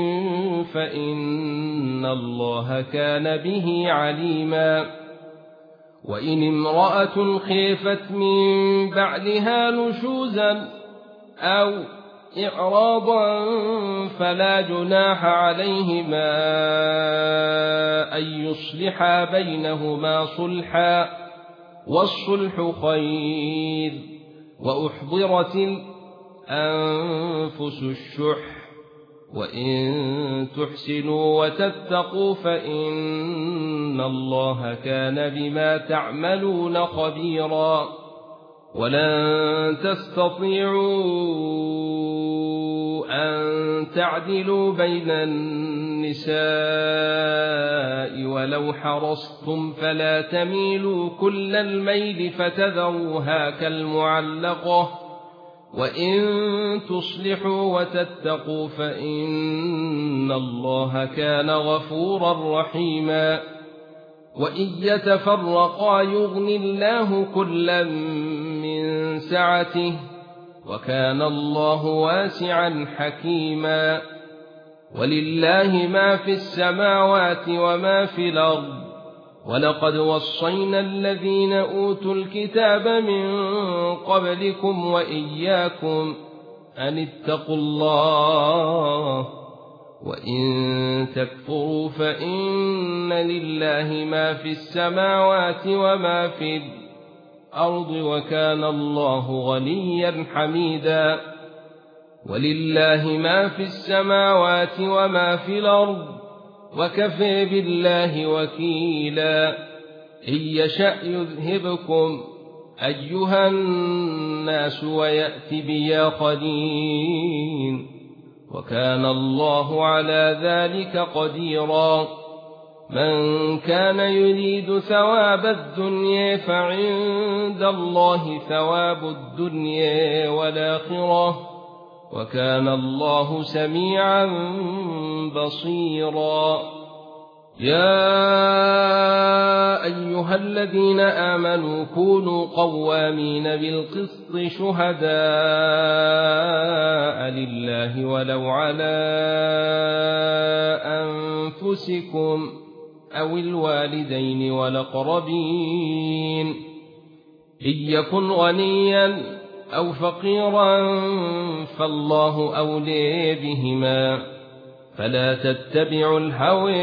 [SPEAKER 1] فإن الله كان به عليما وإن امرأة خيفت من بعدها نشوزا أو إعراضا فلا جناح عليهما أن يصلحا بينهما صلحا والصلح خير وأحضرت الأنفس الشح وإن تحسنوا وتتقوا فإن الله كان بما تعملون خبيرا ولن تستطيعوا أن تعدلوا بين النساء ولو حرصتم فلا تميلوا كل الميل فتذروها كالمعلقة وإن تصلحوا وتتقوا فإن الله كان غفورا رحيما وإن يتفرقا يغن الله كلا من سعته وكان الله واسعا حكيما ولله ما في السماوات وما في الأرض ولقد وصينا الذين أوتوا الكتاب من قبلكم وإياكم أن اتقوا الله وإن تكفروا فإن لله ما في السماوات وما في الأرض وكان الله غنيا حميدا ولله ما في السماوات وما في الأرض وكفى بالله وكيلا إن يشأ يذهبكم أيها الناس ويأتي بآخرين وكان الله على ذلك قديرا من كان يريد ثواب الدنيا فعند الله ثواب الدنيا والآخرة وكان الله سميعا بصيرا يا أيها الذين آمنوا كونوا قوامين بالقسط شهداء لله ولو على أنفسكم أو الوالدين والأقربين إن يكن غنيا أو فقيرا فالله أولي بهما فلا تتبعوا الهوى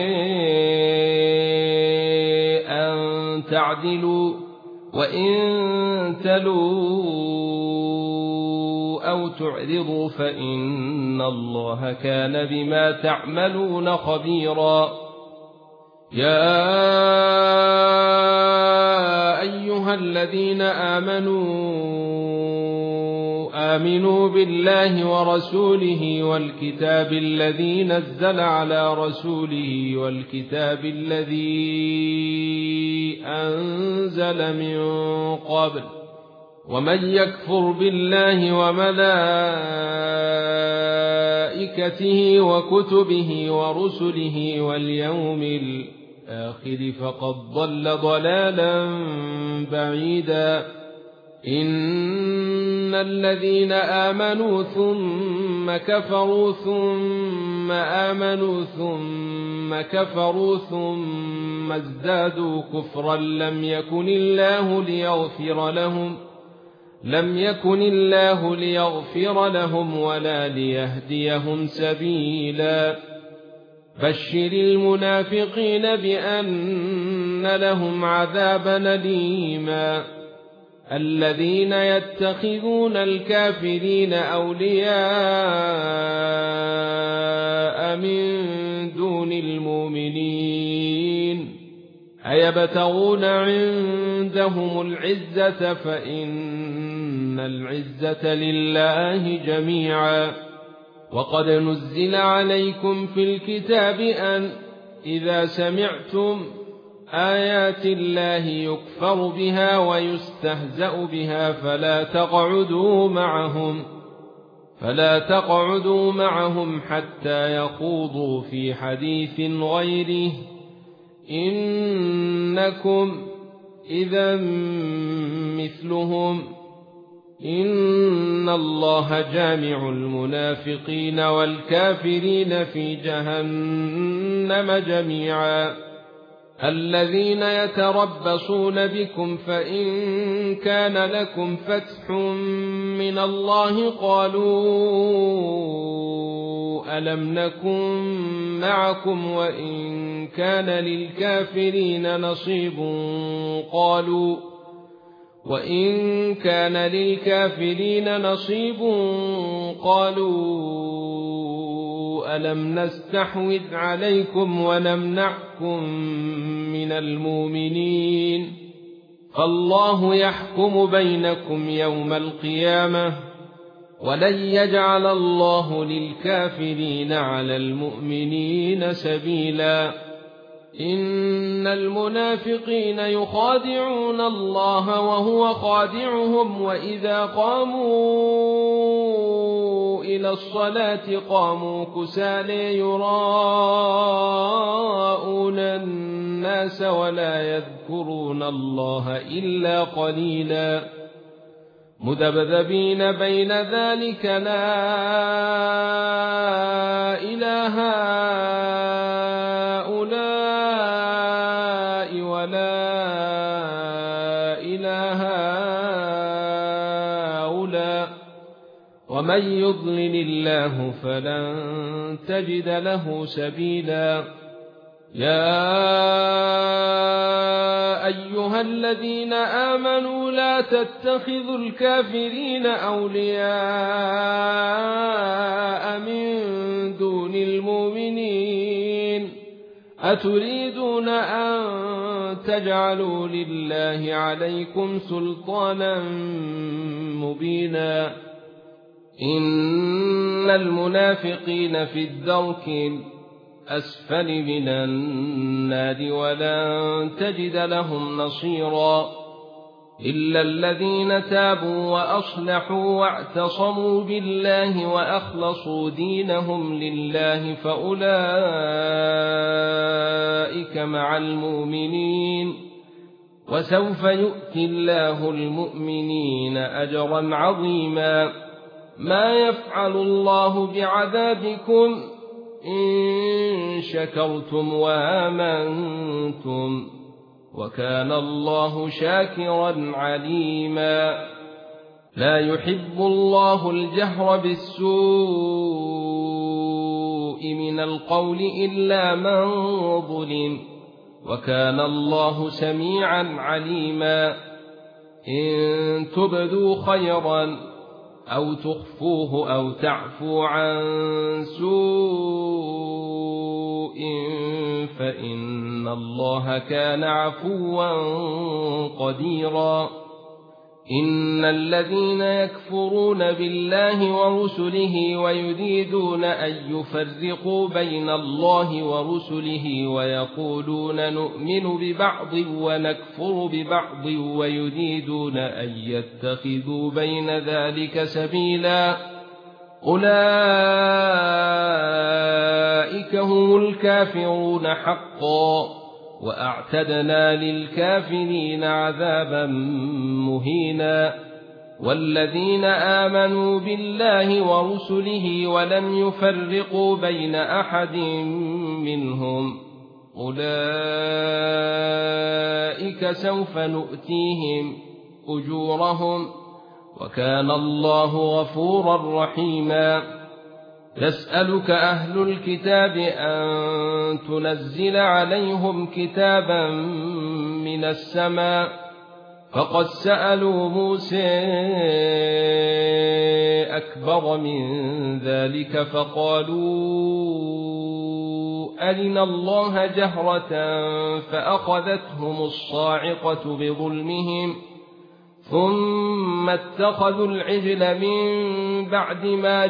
[SPEAKER 1] أن تعدلوا وإن تلوا أو تعرضوا فإن الله كان بما تعملون خبيرا. يا أيها الذين آمنوا آمنوا بالله ورسوله والكتاب الذي نزل على رسوله والكتاب الذي أنزل من قبل ومن يكفر بالله وملائكته وكتبه ورسله واليوم الآخر فقد ضل ضلالا بعيدا. إن الذين آمنوا ثم كفروا ثم آمنوا ثم كفروا ثم ازدادوا كفرا لم يكن الله ليغفر لهم لم يكن الله ليغفر لهم ولا ليهديهم سبيلا. بشر المنافقين بأن لهم عذابا أليما. الذين يتخذون الكافرين أولياء من دون المؤمنين أيبتغون عندهم العزة فإن العزة لله جميعا. وقد نزل عليكم في الكتاب أن إذا سمعتم آيات الله يكفر بها ويستهزأ بها فلا تقعدوا معهم فلا تقعدوا معهم حتى يخوضوا في حديث غيره إنكم إذا مثلهم إن الله جامع المنافقين والكافرين في جهنم جميعا. الذين يتربصون بكم فإن كان لكم فتح من الله قالوا ألم نكن معكم وإن كان للكافرين نصيب قالوا وإن كان للكافرين نصيب قالوا ألم نستحوذ عليكم ونمنعكم من المؤمنين فالله يحكم بينكم يوم القيامة ولن يجعل الله للكافرين على المؤمنين سبيلا. إن المنافقين يخادعون الله وهو خادعهم وإذا قاموا إلى الصلاة قاموا كسالى يراءون الناس ولا يذكرون الله إلا قليلا. مذبذبين بين ذلك لا إله هؤلاء ولا إله هؤلاء ومن يضلل الله فلن تجد له سبيلا. يا أيها الذين آمنوا لا تتخذوا الكافرين أولياء من دون المؤمنين أتريدون أن تجعلوا لله عليكم سلطانا مبينا. إن المنافقين في الدرك أسفل من النار ولن تجد لهم نصيرا إلا الذين تابوا وأصلحوا واعتصموا بالله وأخلصوا دينهم لله فأولئك مع المؤمنين وسوف يؤتي الله المؤمنين أجرا عظيما. ما يفعل الله بعذابكم إن شكرتم وآمنتم وكان الله شاكرا عليما. لا يحب الله الجهر بالسوء من القول إلا من ظلم وكان الله سميعا عليما إن تبدوا خيرا أو تخفوه أو تعفو عن سوء فإن الله كان عفوا قديرا إن الذين يكفرون بالله ورسله ويريدون أن يفرقوا بين الله ورسله ويقولون نؤمن ببعض ونكفر ببعض ويريدون أن يتخذوا بين ذلك سبيلا أولئك هم الكافرون حقا وأعتدنا للكافرين عذابا مهينا والذين آمنوا بالله ورسله ولم يفرقوا بين أحد منهم أولئك سوف نؤتيهم أجورهم وكان الله غفورا رحيما يسألك أهل الكتاب أن تنزل عليهم كتابا من السماء فقد سألوا موسى أكبر من ذلك فقالوا أرنا الله جهرة فأخذتهم الصاعقة بظلمهم ثم اتخذوا العجل من بعد ما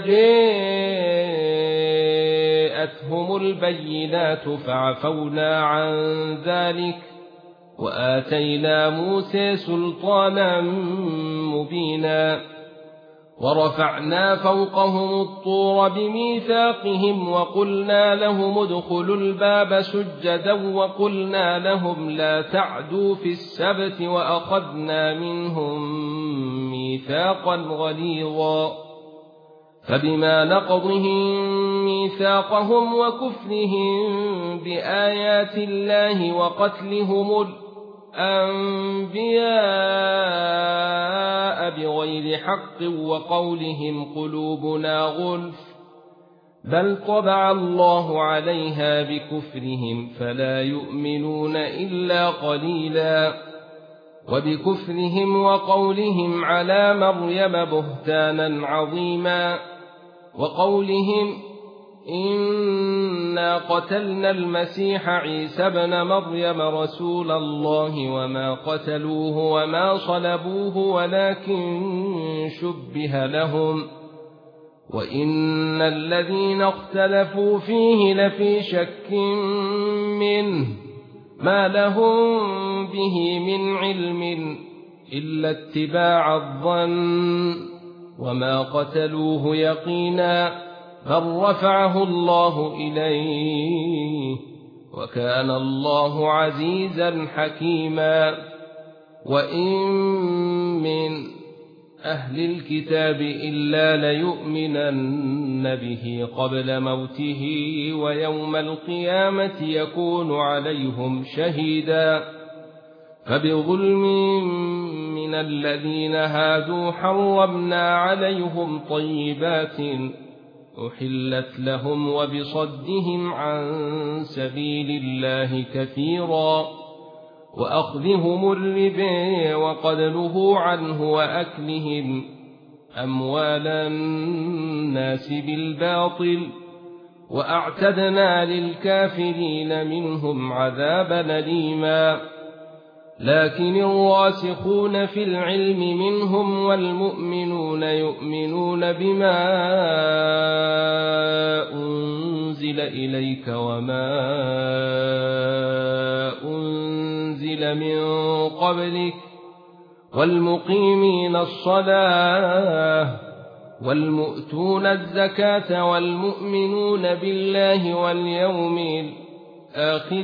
[SPEAKER 1] جاءتهم البينات فعفونا عن ذلك وآتينا موسى سلطانا مبينا ورفعنا فوقهم الطور بميثاقهم وقلنا لهم ادخلوا الباب سجدا وقلنا لهم لا تعدوا في السبت وأخذنا منهم ميثاقا غليظا فبما نقضهم ميثاقهم وكفرهم بآيات الله وقتلهم الأنبياء بغير حق وقولهم قلوبنا غلف بل طبع الله عليها بكفرهم فلا يؤمنون إلا قليلا وبكفرهم وقولهم على مريم بهتانا عظيما وقولهم إنا قتلنا المسيح عيسى ابن مريم رسول الله وما قتلوه وما صلبوه ولكن شبه لهم وإن الذين اختلفوا فيه لفي شك منه ما لهم به من علم إلا اتباع الظن وما قتلوه يقينا بل رفعه الله إليه وكان الله عزيزا حكيما وإن من أهل الكتاب إلا ليؤمنن به قبل موته ويوم القيامة يكون عليهم شهيدا فبظلم من الذين هادوا حرمنا عليهم طيبات أحلت لهم وبصدهم عن سبيل الله كثيرا وأخذهم الربا وقد نهوا عنه وأكلهم أموال الناس بالباطل وأعتدنا للكافرين منهم عذابا أليما لكن الراسخون في العلم منهم والمؤمنون يؤمنون بما أنزل إليك وما أنزل من قبلك والمقيمين الصلاة والمؤتون الزكاة والمؤمنون بالله واليوم الآخر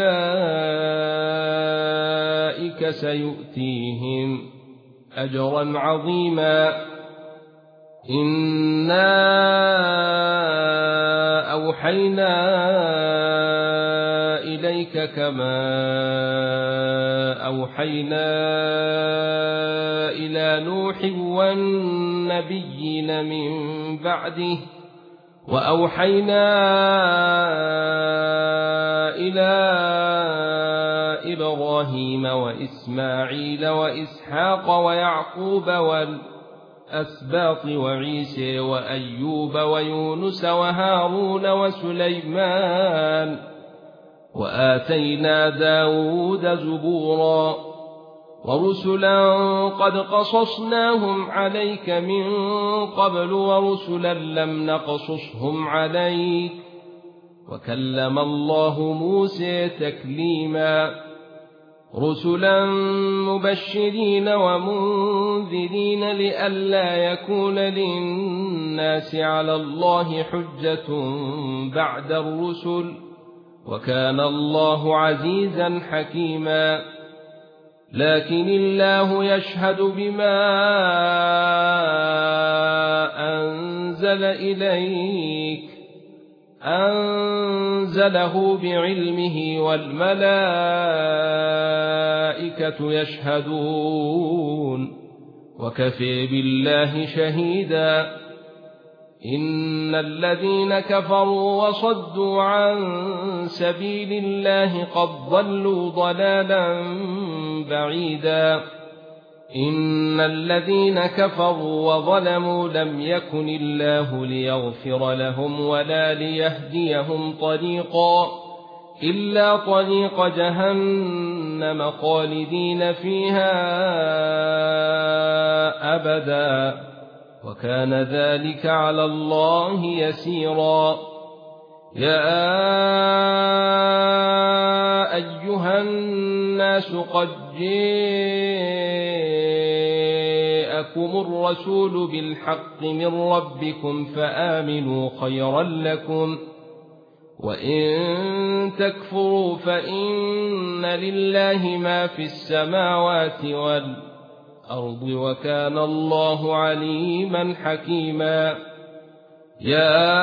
[SPEAKER 1] أولئك سيؤتيهم أجرا عظيما إنا أوحينا إليك كما أوحينا إلى نوح والنبيين من بعده وأوحينا إلى إبراهيم وإسماعيل وإسحاق ويعقوب والأسباط وعيسى وأيوب ويونس وهارون وسليمان وآتينا داود زبورا ورسلا قد قصصناهم عليك من قبل ورسلا لم نقصصهم عليك وكلم الله موسى تكليما رسلا مبشرين ومنذرين لئلا يكون للناس على الله حجة بعد الرسل وكان الله عزيزا حكيما لكن الله يشهد بما أنزل إليك أنزله بعلمه والملائكة يشهدون وكفى بالله شهيدا إن الذين كفروا وصدوا عن سبيل الله قد ضلوا ضلالا بعيدا إن الذين كفروا وظلموا لم يكن الله ليغفر لهم ولا ليهديهم طريقا إلا طريق جهنم خالدين فيها أبدا وكان ذلك على الله يسيرا يا أيها الناس قد جاءكم الرسول بالحق من ربكم فآمنوا خيرا لكم وإن تكفروا فإن لله ما في السماوات والأرض وكان الله عليما حكيما يا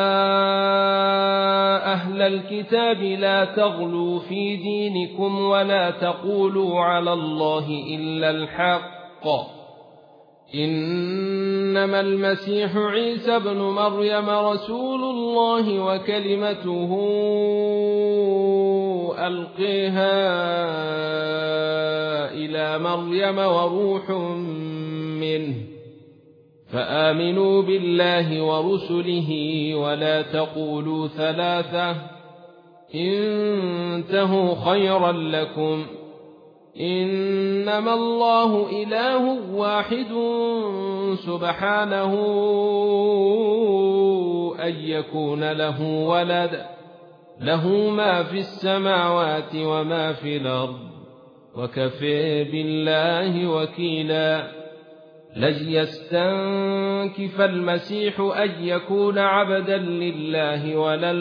[SPEAKER 1] أهل الكتاب لا تغلوا في دينكم ولا تقولوا على الله إلا الحق إنما المسيح عيسى ابن مريم رسول الله وكلمته ألقيها إلى مريم وروح منه فآمنوا بالله ورسله ولا تقولوا ثلاثة انتهوا خيرا لكم إنما الله إله واحد سبحانه أن يكون له ولد له ما في السماوات وما في الأرض وكفى بالله وكيلا لن يستنكف المسيح أن يكون عبدا لله ولا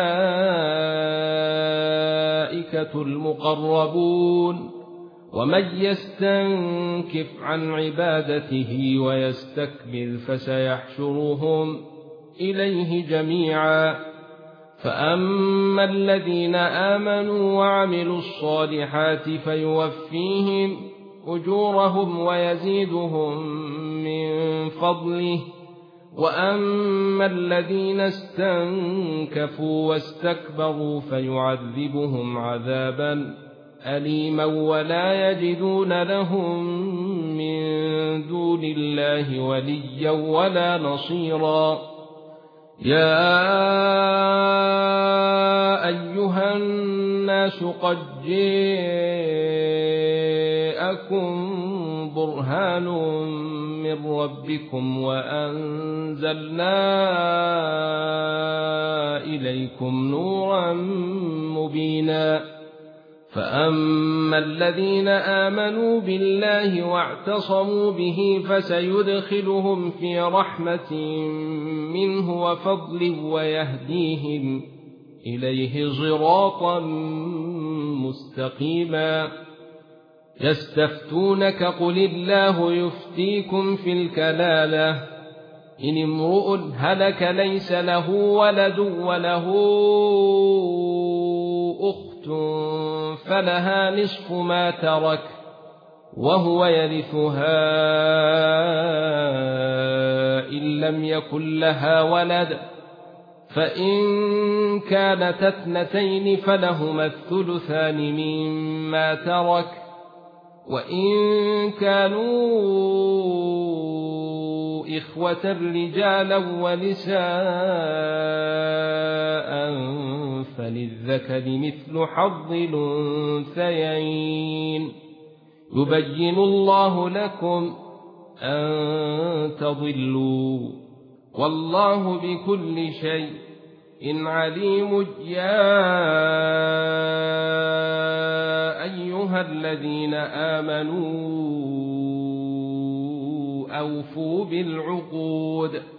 [SPEAKER 1] الملائكة المقربون ومن يستنكف عن عبادته ويستكبر فسيحشرهم إليه جميعا فأما الذين آمنوا وعملوا الصالحات فيوفيهم أجورهم ويزيدهم من فضله وأما الذين استنكفوا واستكبروا فيعذبهم عذابا أليما ولا يجدون لهم من دون الله وليا ولا نصيرا يا أيها الناس قد جاءكم برهان من ربكم وأنزلنا إليكم نورا مبينا فأما الذين آمنوا بالله واعتصموا به فسيدخلهم في رحمة منه وفضل ويهديهم إليه صراطا مستقيما يستفتونك قل الله يفتيكم في الكلالة إن امرؤ هلك ليس له ولد وله أخت فلها نصف ما ترك وهو يرثها إن لم يكن لها ولد فإن كانت اثنتين فلهما الثلثان مما ترك وإن كانوا إخوة رجالا ونساء فللذكر مثل حظ الأنثيين يبين الله لكم أن تضلوا والله بكل شيء إن عليم. يا أيها الذين آمنوا أوفوا بالعقود